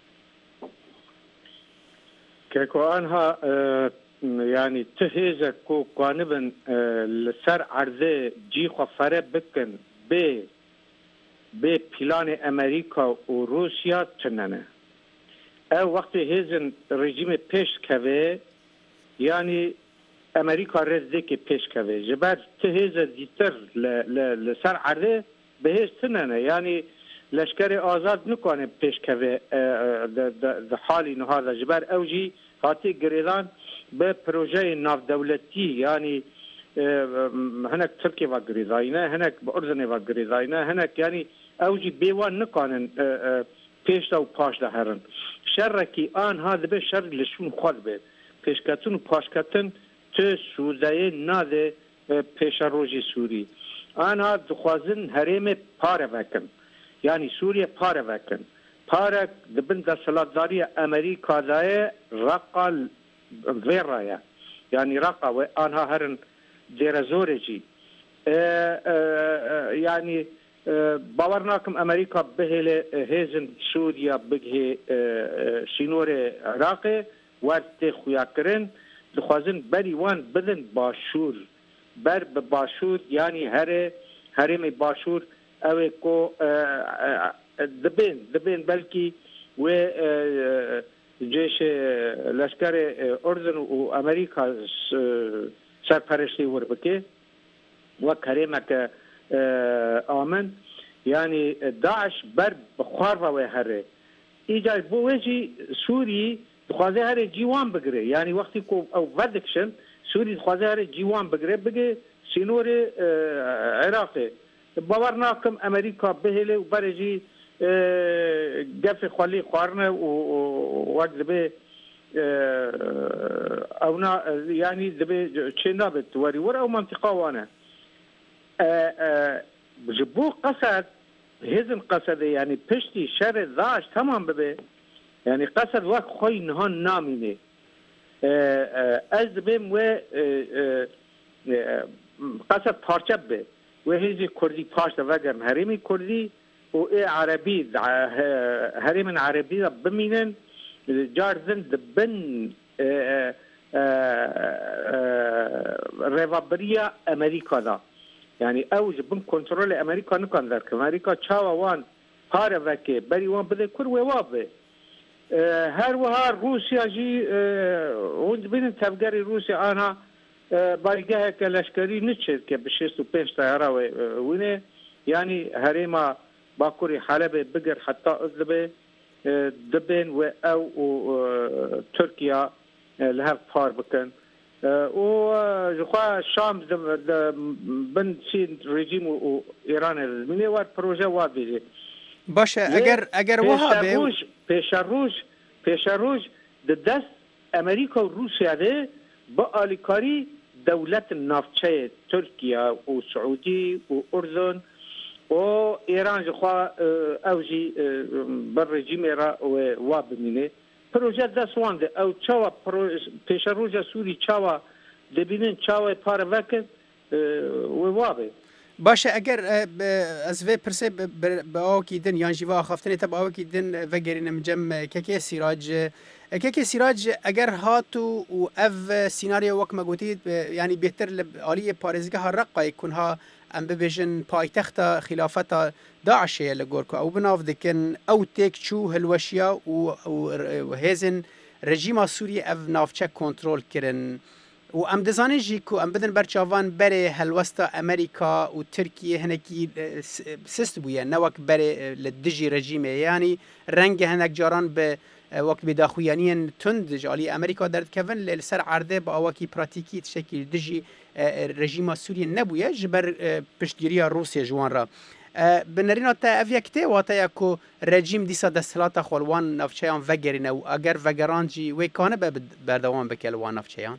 كيكو انها يعني تهيزه كو قانبن لسر عرضه جي خفره بكن ب ب بلان امريكا و روسيا تننه او وقت هیزن رژیم پیش کوه یعنی امریکا رزده که پیش کوه جبر ته هیز دیتر لسر عرضه بهش سننه یعنی لشکر آزاد نکنه پیش کوه ده حالی نهاده جبر اوجی هاتی گریدان به پروژه ناف دولتی یعنی هناك تركيا وغريزاينا هناك بأردن وغريزاينا هناك يعني اوجي بيوان نكانن پیش و پاش ده هرن شرکی آن ها ده به شر لشون خود به پیشکتون و پاشکتون تو سوزه ناده پیش روژی سوری آن ها دخوازن حریم پاره وکن یعنی سوریه پاره وکن پاره دبن ده سلطداری امریکا ده رقا ویرایه یعنی رقا و آنها هرن دیر زوره جی یعنی باور ناکم امریکا بهل هیزن سوریا بگه سینور عراق ورد خویا کرن دخوازن بری وان بدن باشور بر باشور یعنی هر هرم باشور او کو دبین دبین بلکی و جيش لشکر اردن و امریکا سرپرستی وربکه و کریمک آمن يعني داعش بر بخار و هره ایجاد بوجی سوری خوازه هره جیوان بگره يعني وقتی کو او ودکشن سوری خوازه هره جیوان بگره بگه سینور عراقی باور ناکم امریکا بهله و برجی گف خالی قارنه و وقت به اونا يعني دبي تشينابت وري ورا او منطقه وانا جبو قصد هزن قصد يعني پشتی شر داعش تمام ببه يعني قصد وقت خوی نهان نامینه از بیم و قصد پارچه به و هزی کردی پاشت وگرن حریمی کردی و ای عربی حریم عربی بمینن جارزن دبن روابریا امریکا دا يعني اوج بن كنترول امريكا نكون ذلك امريكا تشاوا وان پاره وكي بري وان بده كل ووابه اه هر وهار روسيا جي اه وند بين تبغري روسيا انا اه بارجه كلاشكري نتشر كبشيستو بيش طياره وين يعني هريما باكوري حلب بقر حتى اذبه اه دبن و او اه تركيا اه لها بار بكن و جخوا الشام بن سين رژیم و ایران المینه و پروژه وادی باشه اگر اگر وهابه پیش روز پیش روز د دست امریکا و روسیه ده با آلیکاری دولت نافچه ترکیه و سعودی و اردن و ایران جخوا اوجی بر رژیم را و وابمینه پروژه دست وانده او چاوا پیش روز سوری چاوا دبینن چاوا پاره وکن و وابه باشه اگر از وی پرسه به آوکی دن یان جیوا خافتنی تب آوکی دن وگرین مجم که سیراج که سیراج اگر هاتو و اف سیناریو وک مگوتید یعنی بهتر عالی پارێزگە ها رقا يكون ها ام ببیجن پایتخت خلافت داعش لگورکو او بناف دکن او تک چو هلوشیا و هزن رژیم سوری اف نافچه کنترول کرن و ام دزانه جی کو ام بدن برچاوان بره هلوستا امریکا و ترکیه هنکی سست بویا نوک بره لدجی رژیمه یعنی رنگ هنک جاران به وقت بداخویانین تند جالی امریکا درد کون لسر عرضه با آواکی پراتیکی شکل دجی رژیم سوریه نبویه جبر پشتگیری روسیه جوان را بنرین تا اویکته واتا یکو رژیم دیسا دستلات خولوان نفچهان وگرین و اگر وگران جی وی کانه بردوان بکل وان نفچهان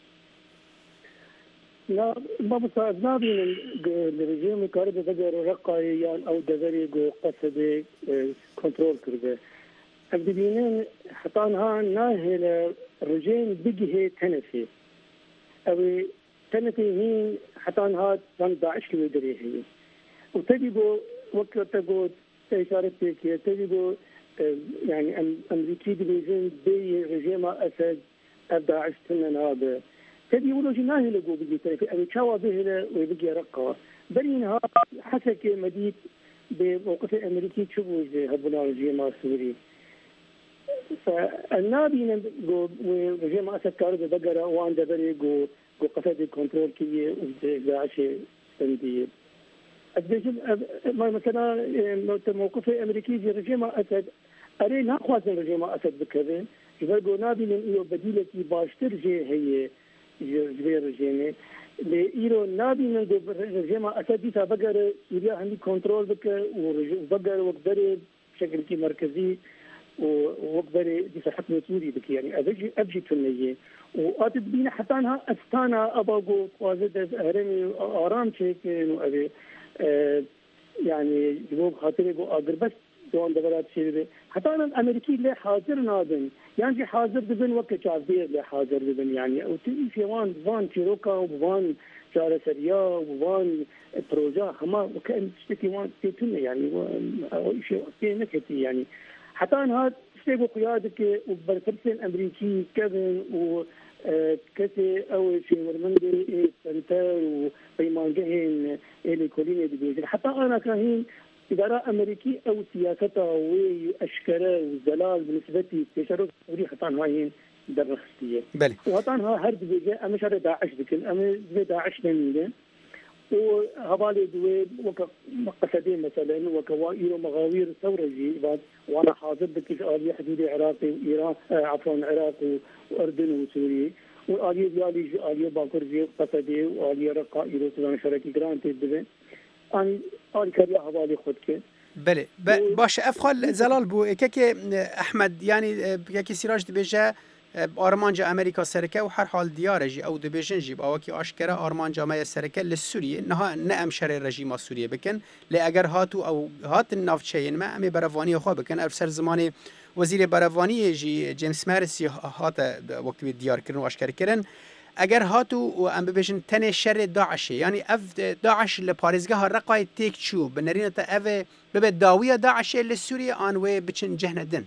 لا ما مساعد نابين الرجيم كارب بدر رقايان او دبري قصد كنترول كرده الدبينين حطانها ناهل الرجيم بجهه تنفي او تنفي هي حطانها من داعش الودري هي وتجيبوا وقت تجو اشاره تركيا تجيبوا يعني امريكي دبيزين بي رجيم اسد داعش تنن هذا تبي يقولوا جناه لقوا بيجي تلفي أبي شوا به ويبقي رقة برينها حتى كمديد بموقف الأمريكي تشوفوا زي هبنا رجيم سوري فالنابي جو رجيم أسد كارد بقرة وان دبري جو جو قصد كنترول كي داعش سندي أدريجل ما مثلا موقف أمريكي في رجيم أسد أري نأخذ رجيم أسد بكذا يبقى نابي من إيو بديلة باشتر جي هي جبير رجيمه لإيرو نابي من جو رجيم أسد دي بقرة سوريا عندي كنترول بك وبقرة وقدر بشكل كي مركزي وقدر دي حكم سوري بك يعني أبجي أبجي تنية وأتد بينا حتى أنها أستانا أبغو قاعدة هرمي آرام شيء إنه أبي أه يعني جواب خاطري جو أقدر بس دوان دبلات شيء حتى أنا أمريكي له حاضر نادن يعني حاضر دبن وقت شعبير له حاضر دبن يعني أو تي في وان وان تيروكا وان شارع سريا وان بروجا هما وكأن تشتكي وان تيتنا يعني أو شيء في نكتي يعني حتى أنها تشتغل قيادك وبرتبسن أمريكي كذا و كتي أول شيء ورمندي سنتر وبيمان جهين اللي كلين دبيجن حتى أنا كهين إدارة أمريكي أو سياسة وأشكره وزلال بالنسبة لي تشارك سوري حتى هاين درختية. بلى. وحتى ها هرد بيجا أمش هذا داعش ذكر أم داعش نميله وهبالي دوي وكقصدين مثلا وكوائر مغاوير ثورة جي بعد وأنا حاضر بكيف آلية حدود العراق وإيران عفوا العراق وأردن وسوريا وآلية ديالي آلية باكر جي قصدي وآلية رقا إيرو سودان شركي جرانت دبي أن آلية كريا هبالي خدك بله باش أفخال زلال بو كيك أحمد يعني كيك سراج دبيجا آرمانجا أمريكا سركة وحر حال ديارجي أو دبيجن جيب أو كي أشكره آرمانجا ما سركة للسورية إنها نأم شر الرجيم السوري بكن لأجر هاتو أو هات النفط شيء ما أمي برافاني خو بكن أرسل زماني وزير برافاني يجي جيمس مارس هات وقت الديار كرن وأشكر كرن أجر هاتو وأم ببيجن تاني شر داعش يعني أف داعش لباريزجها رقاي تيك شو بنرينا تأف ببد داوية داعش للسورية آن وبتشن جهنا دن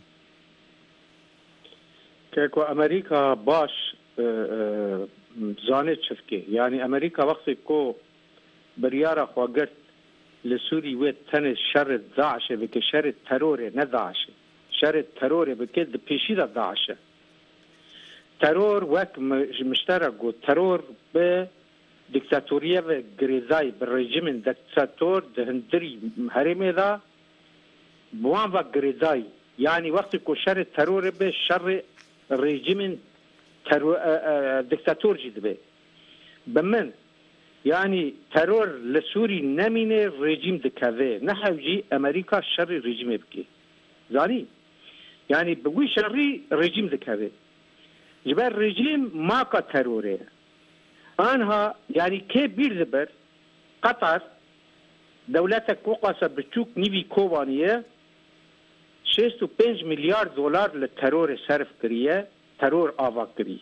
كيكو أمريكا باش زانت شفكي يعني أمريكا وقت كو بريارة خواقرت لسوري ويت تاني شر داعش بك شر التروري نداعش شر التروري بك بيشيدة داعش ترور وك مشترك ترور ب ديكتاتورية غريزاي بالرجيم ديكتاتور دهندري هرمي ذا بوان غريزاي يعني وقت كو شر الترور بشر الرجيم ترو ديكتاتور جدبه بمن يعني ترور لسوري نمينه رجيم دكاذه نحوجي أمريكا شر رجيم بكي زاني يعني بقول شري رجيم دكاذه جبر رجيم ما كتروره أنها يعني كيف بيرزبر قطر دولتك وقاسة بتشوك نيفي كوبانية شش و پنج مليار دولار للترور صرف كريه ترور آوا كري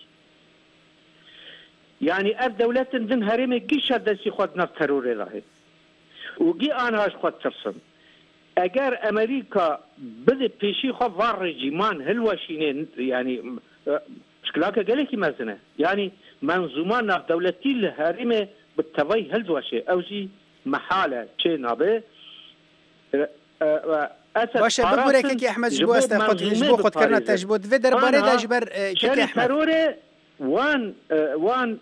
يعني اف دولت دن هرمي گيش دسي خود نف ترور راهي وگي آنهاش خود ترسن اگر امريكا بده پیشي خود وار رجيمان هلوشينه يعني مشكلاك قالكي مازنه يعني منظومان نف دولتي لهرمي بالتوي هلوشي اوزي محالة چه نابه باشه بگوره که احمد جبو است خود جبو خود کرنا تجبو و درباره دجبر که احمد ترور وان وان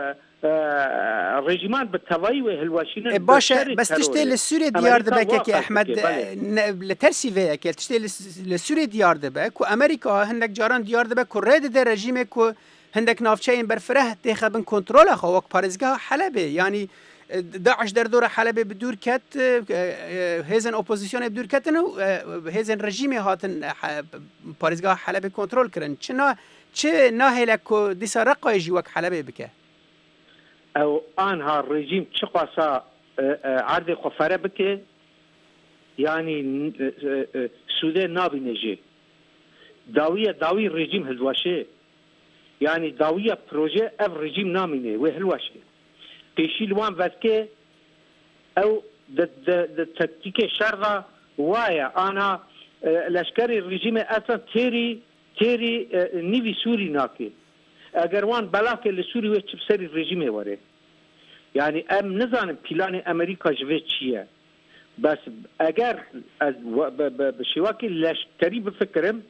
رژیمان بالتوایی و هلواشین باشه بس تشتي للسوري ديار دبك که احمد لترسي فيها که تشتي للسوري ديار دبك و امريكا هندك جاران ديار دبك و ريد ده رژیم کو هندك نافچين برفره تخبن کنترل خو وک پاريزگاه حلبه يعني داعش در دور حلب بدور کت هزن اپوزیسیون بدور کتن و هزن رژیم هاتن پاريزگاه حلب کنترل کرن چنا چه ناهلك دیسا رقای جی وک حلب بکه او آنها الرژیم چه قاسا عرض خفره بکه يعني سوده نابي نجي داوية داوي الرژیم هلواشه يعني داوية بروجه اف رژیم نامينه و هلواشه پیشی لوان واسکه او د د د تکتیک شرطه وایا آنها لشکری رژیم اصلا تیری تیری نیوی سوری ناکی اگر وان بلاک لسوری و چپ سری رژیم وره يعني ام نظام بلان امريكا جوه چیه بس اگر از بشواکی لشکری بفکرم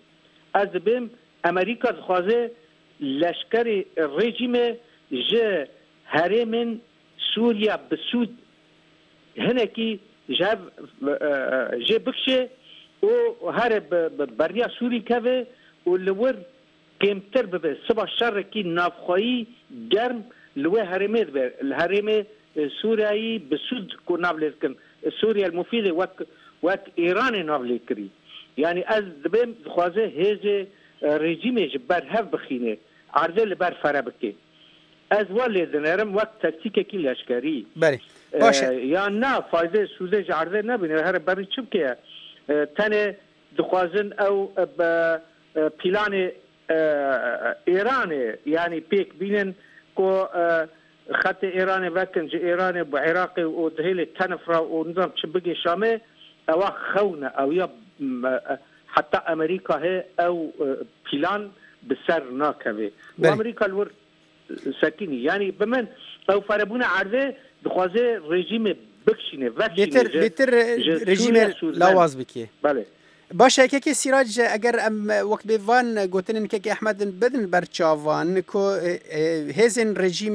از بیم امریکا خوازه لشکر رژیم ج هرمن سوریا بسود هنکی جاب جه بکشه و هر بریا سوری که و لور کمتر ببه سبا شر کی نافخایی گرم لوه هرمه به الهرمه سوریایی بسود کو نابل کن سوریا المفيد وك وك ايران نابل کری یعنی از دبم خوازه هز رژیم جبر هف بخینه عرضه لبر فرابکه از ولی دنرم وقت تکتیک کی لشکری بله باشه یا نه فایده سوزه عرضه نبینه هر بری چم که تنه دخوازن او پیلان ایران یعنی پیک بینن کو خط ایران وکن جو ایران با عراق و دهیل تنفرا و نظام چه بگی شامه او خونه او یا حتی امریکا هی او پیلان بسر ناکوه و امریکا الور سکینی یعنی بمن او فربون عرضه دخوازه رژیم بکشینه بیتر بیتر رژیم لاواز بکی بله باشه که سیراج اگر ام وقت بیوان گوتنن که احمد بدن برچاوان کو هزن رژیم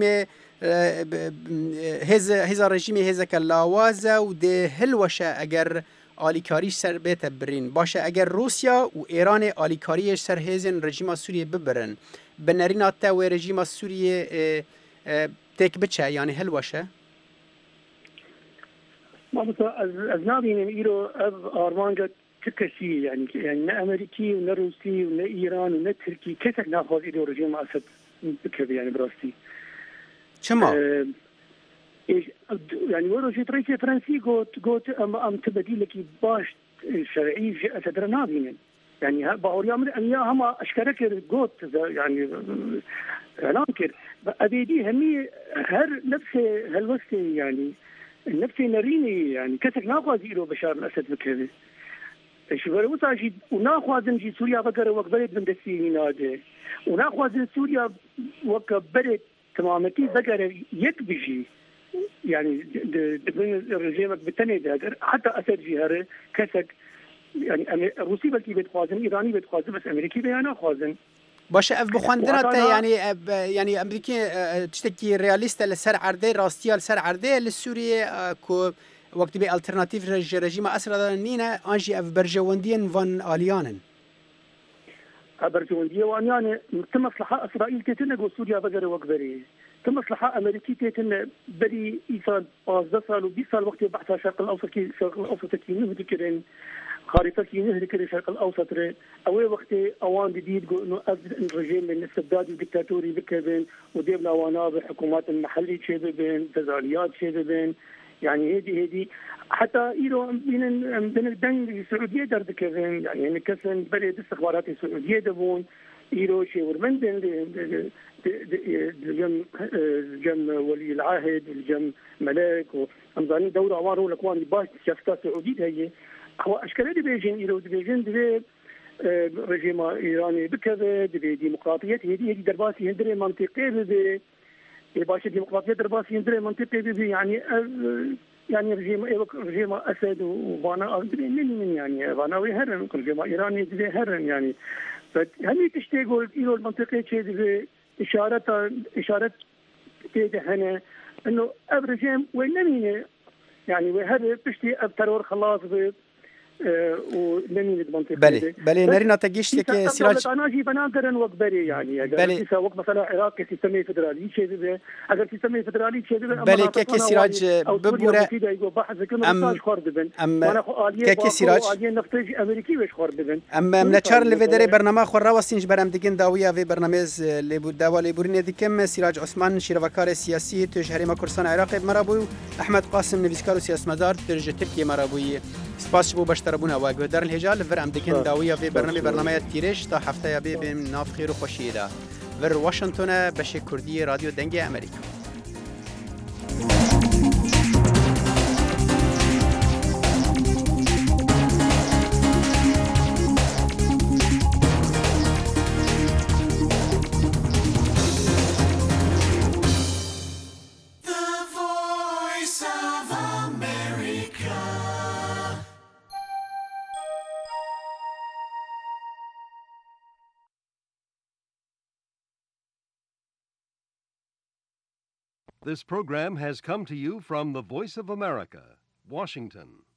هز هز رژیم هز کلاواز و ده هلوشه اگر آلیکاریش سر بیت برین باشه اگر روسیا و ایران آلیکاریش سر هزن رژیم سوریه ببرن بنرینات و رژیم سوریه تک بچه یعنی هلوشه ما مثلا از نابینیم ایرو از آرمانجا تكسي يعني يعني نا امريكي ونا روسي ونا ايران ونا تركي كيف ناخذ ايدو رجيم اسد بكذا يعني براستي شما اه ايش يعني ورو جيت رئيس فرنسي قلت قلت ام ام تبدي لك باش شرعي اسد نابين يعني باوريا من ان هم اشكرك قلت يعني اعلان كده ابيدي همي هر نفس هالوقت يعني نفس نريني يعني كيف ناخذ ايدو بشار الاسد بكذا شوفوا وتاجي وناخذ نجي سوريا بقرا وقبلت من دسيني نادي وناخذ سوريا وقبلت تماما كي بقرا يكبجي يعني من الرجيم بالتني داقر حتى اثر جهره كسك يعني روسي بلكي بتخازن ايراني بتخازن بس امريكي بيانا خازن باشه اف بخوندنات يعني يعني امريكي تشتكي رياليست لسر عرضه راستيال سر عرضه للسوريه كو وقتی به الترناتیو رژیم اسرائیل نینه آنجی اف برجواندین وان آلیانن. برجواندیه وانیانه تم مصلحة اسرائیل تتنه جو سوريا بقر وقبري تم مصلحة امريكي تتنه بري ايسال پانزده سال و بیست سال وقتی بحث شرق الاوسط کی شرق الاوسط کی نهدی کرن خارطه کی نهدی کرن شرق الاوسط ره اوه وقتی اوان جديد جو انه الرجيم من استبدادي وديكتاتوري بكبن وديب لاوانا بحكومات المحلي شبابين تزاليات شبابين يعني هذه هذه حتى إيرو بين بين الدنج السعودية درد كذا يعني كسن بلد استخبارات السعودية دبون إيرو شيء ورمندن الجم الجم ولي العهد الجم ملاك وأمزاني دورة عوارو الأكوان باش شافتا سعودية هي هو أشكال دي بيجين إيرو دي بيجين دي رجيم إيراني بكذا دي ديمقراطية هذه هذه درباسي هندري منطقية دي باش الديمقراطية درباسي هندري منطقية دي يعني يعني رجيم رجيم أسد وفانا من من يعني فانا ويهرن رجيم إيراني دي هرن يعني فهني تشتغل إلى المنطقة شيء دي إشارة إشارة كده هنا إنه أبرجيم وينمينه يعني وهذا بشتي أبترور خلاص ب ونمين المنطقة بله بله نرينا تجيش لك سراج أنا أجي بناقرن وقبري يعني بله إذا وقت مثلا عراق سيستم فدرالي شيء ذي أجر سيستم فدرالي شيء ذي بله كك سراج ببورة أم أم كك سراج نفتج أمريكي وش خارج ببن أم من شهر اللي بدري برنامج خورا وسينج برام دكين داوية في برنامج اللي بود دوا اللي بورني دكم سراج عثمان شيروكار سياسي تجهري ما كرسان عراقي مرابو أحمد قاسم نفيسكارو سياس مدار ترجع تركيا مرابوي سپاس بو بشتربونا و گودار الهجال ور ام دکن داویا في برنامج برنامج تیرش تا هفته یا به ناف خیر و خوشی ده ور واشنگتن بشه کردی رادیو دنگ امریکا This program has come to you from the Voice of America, Washington.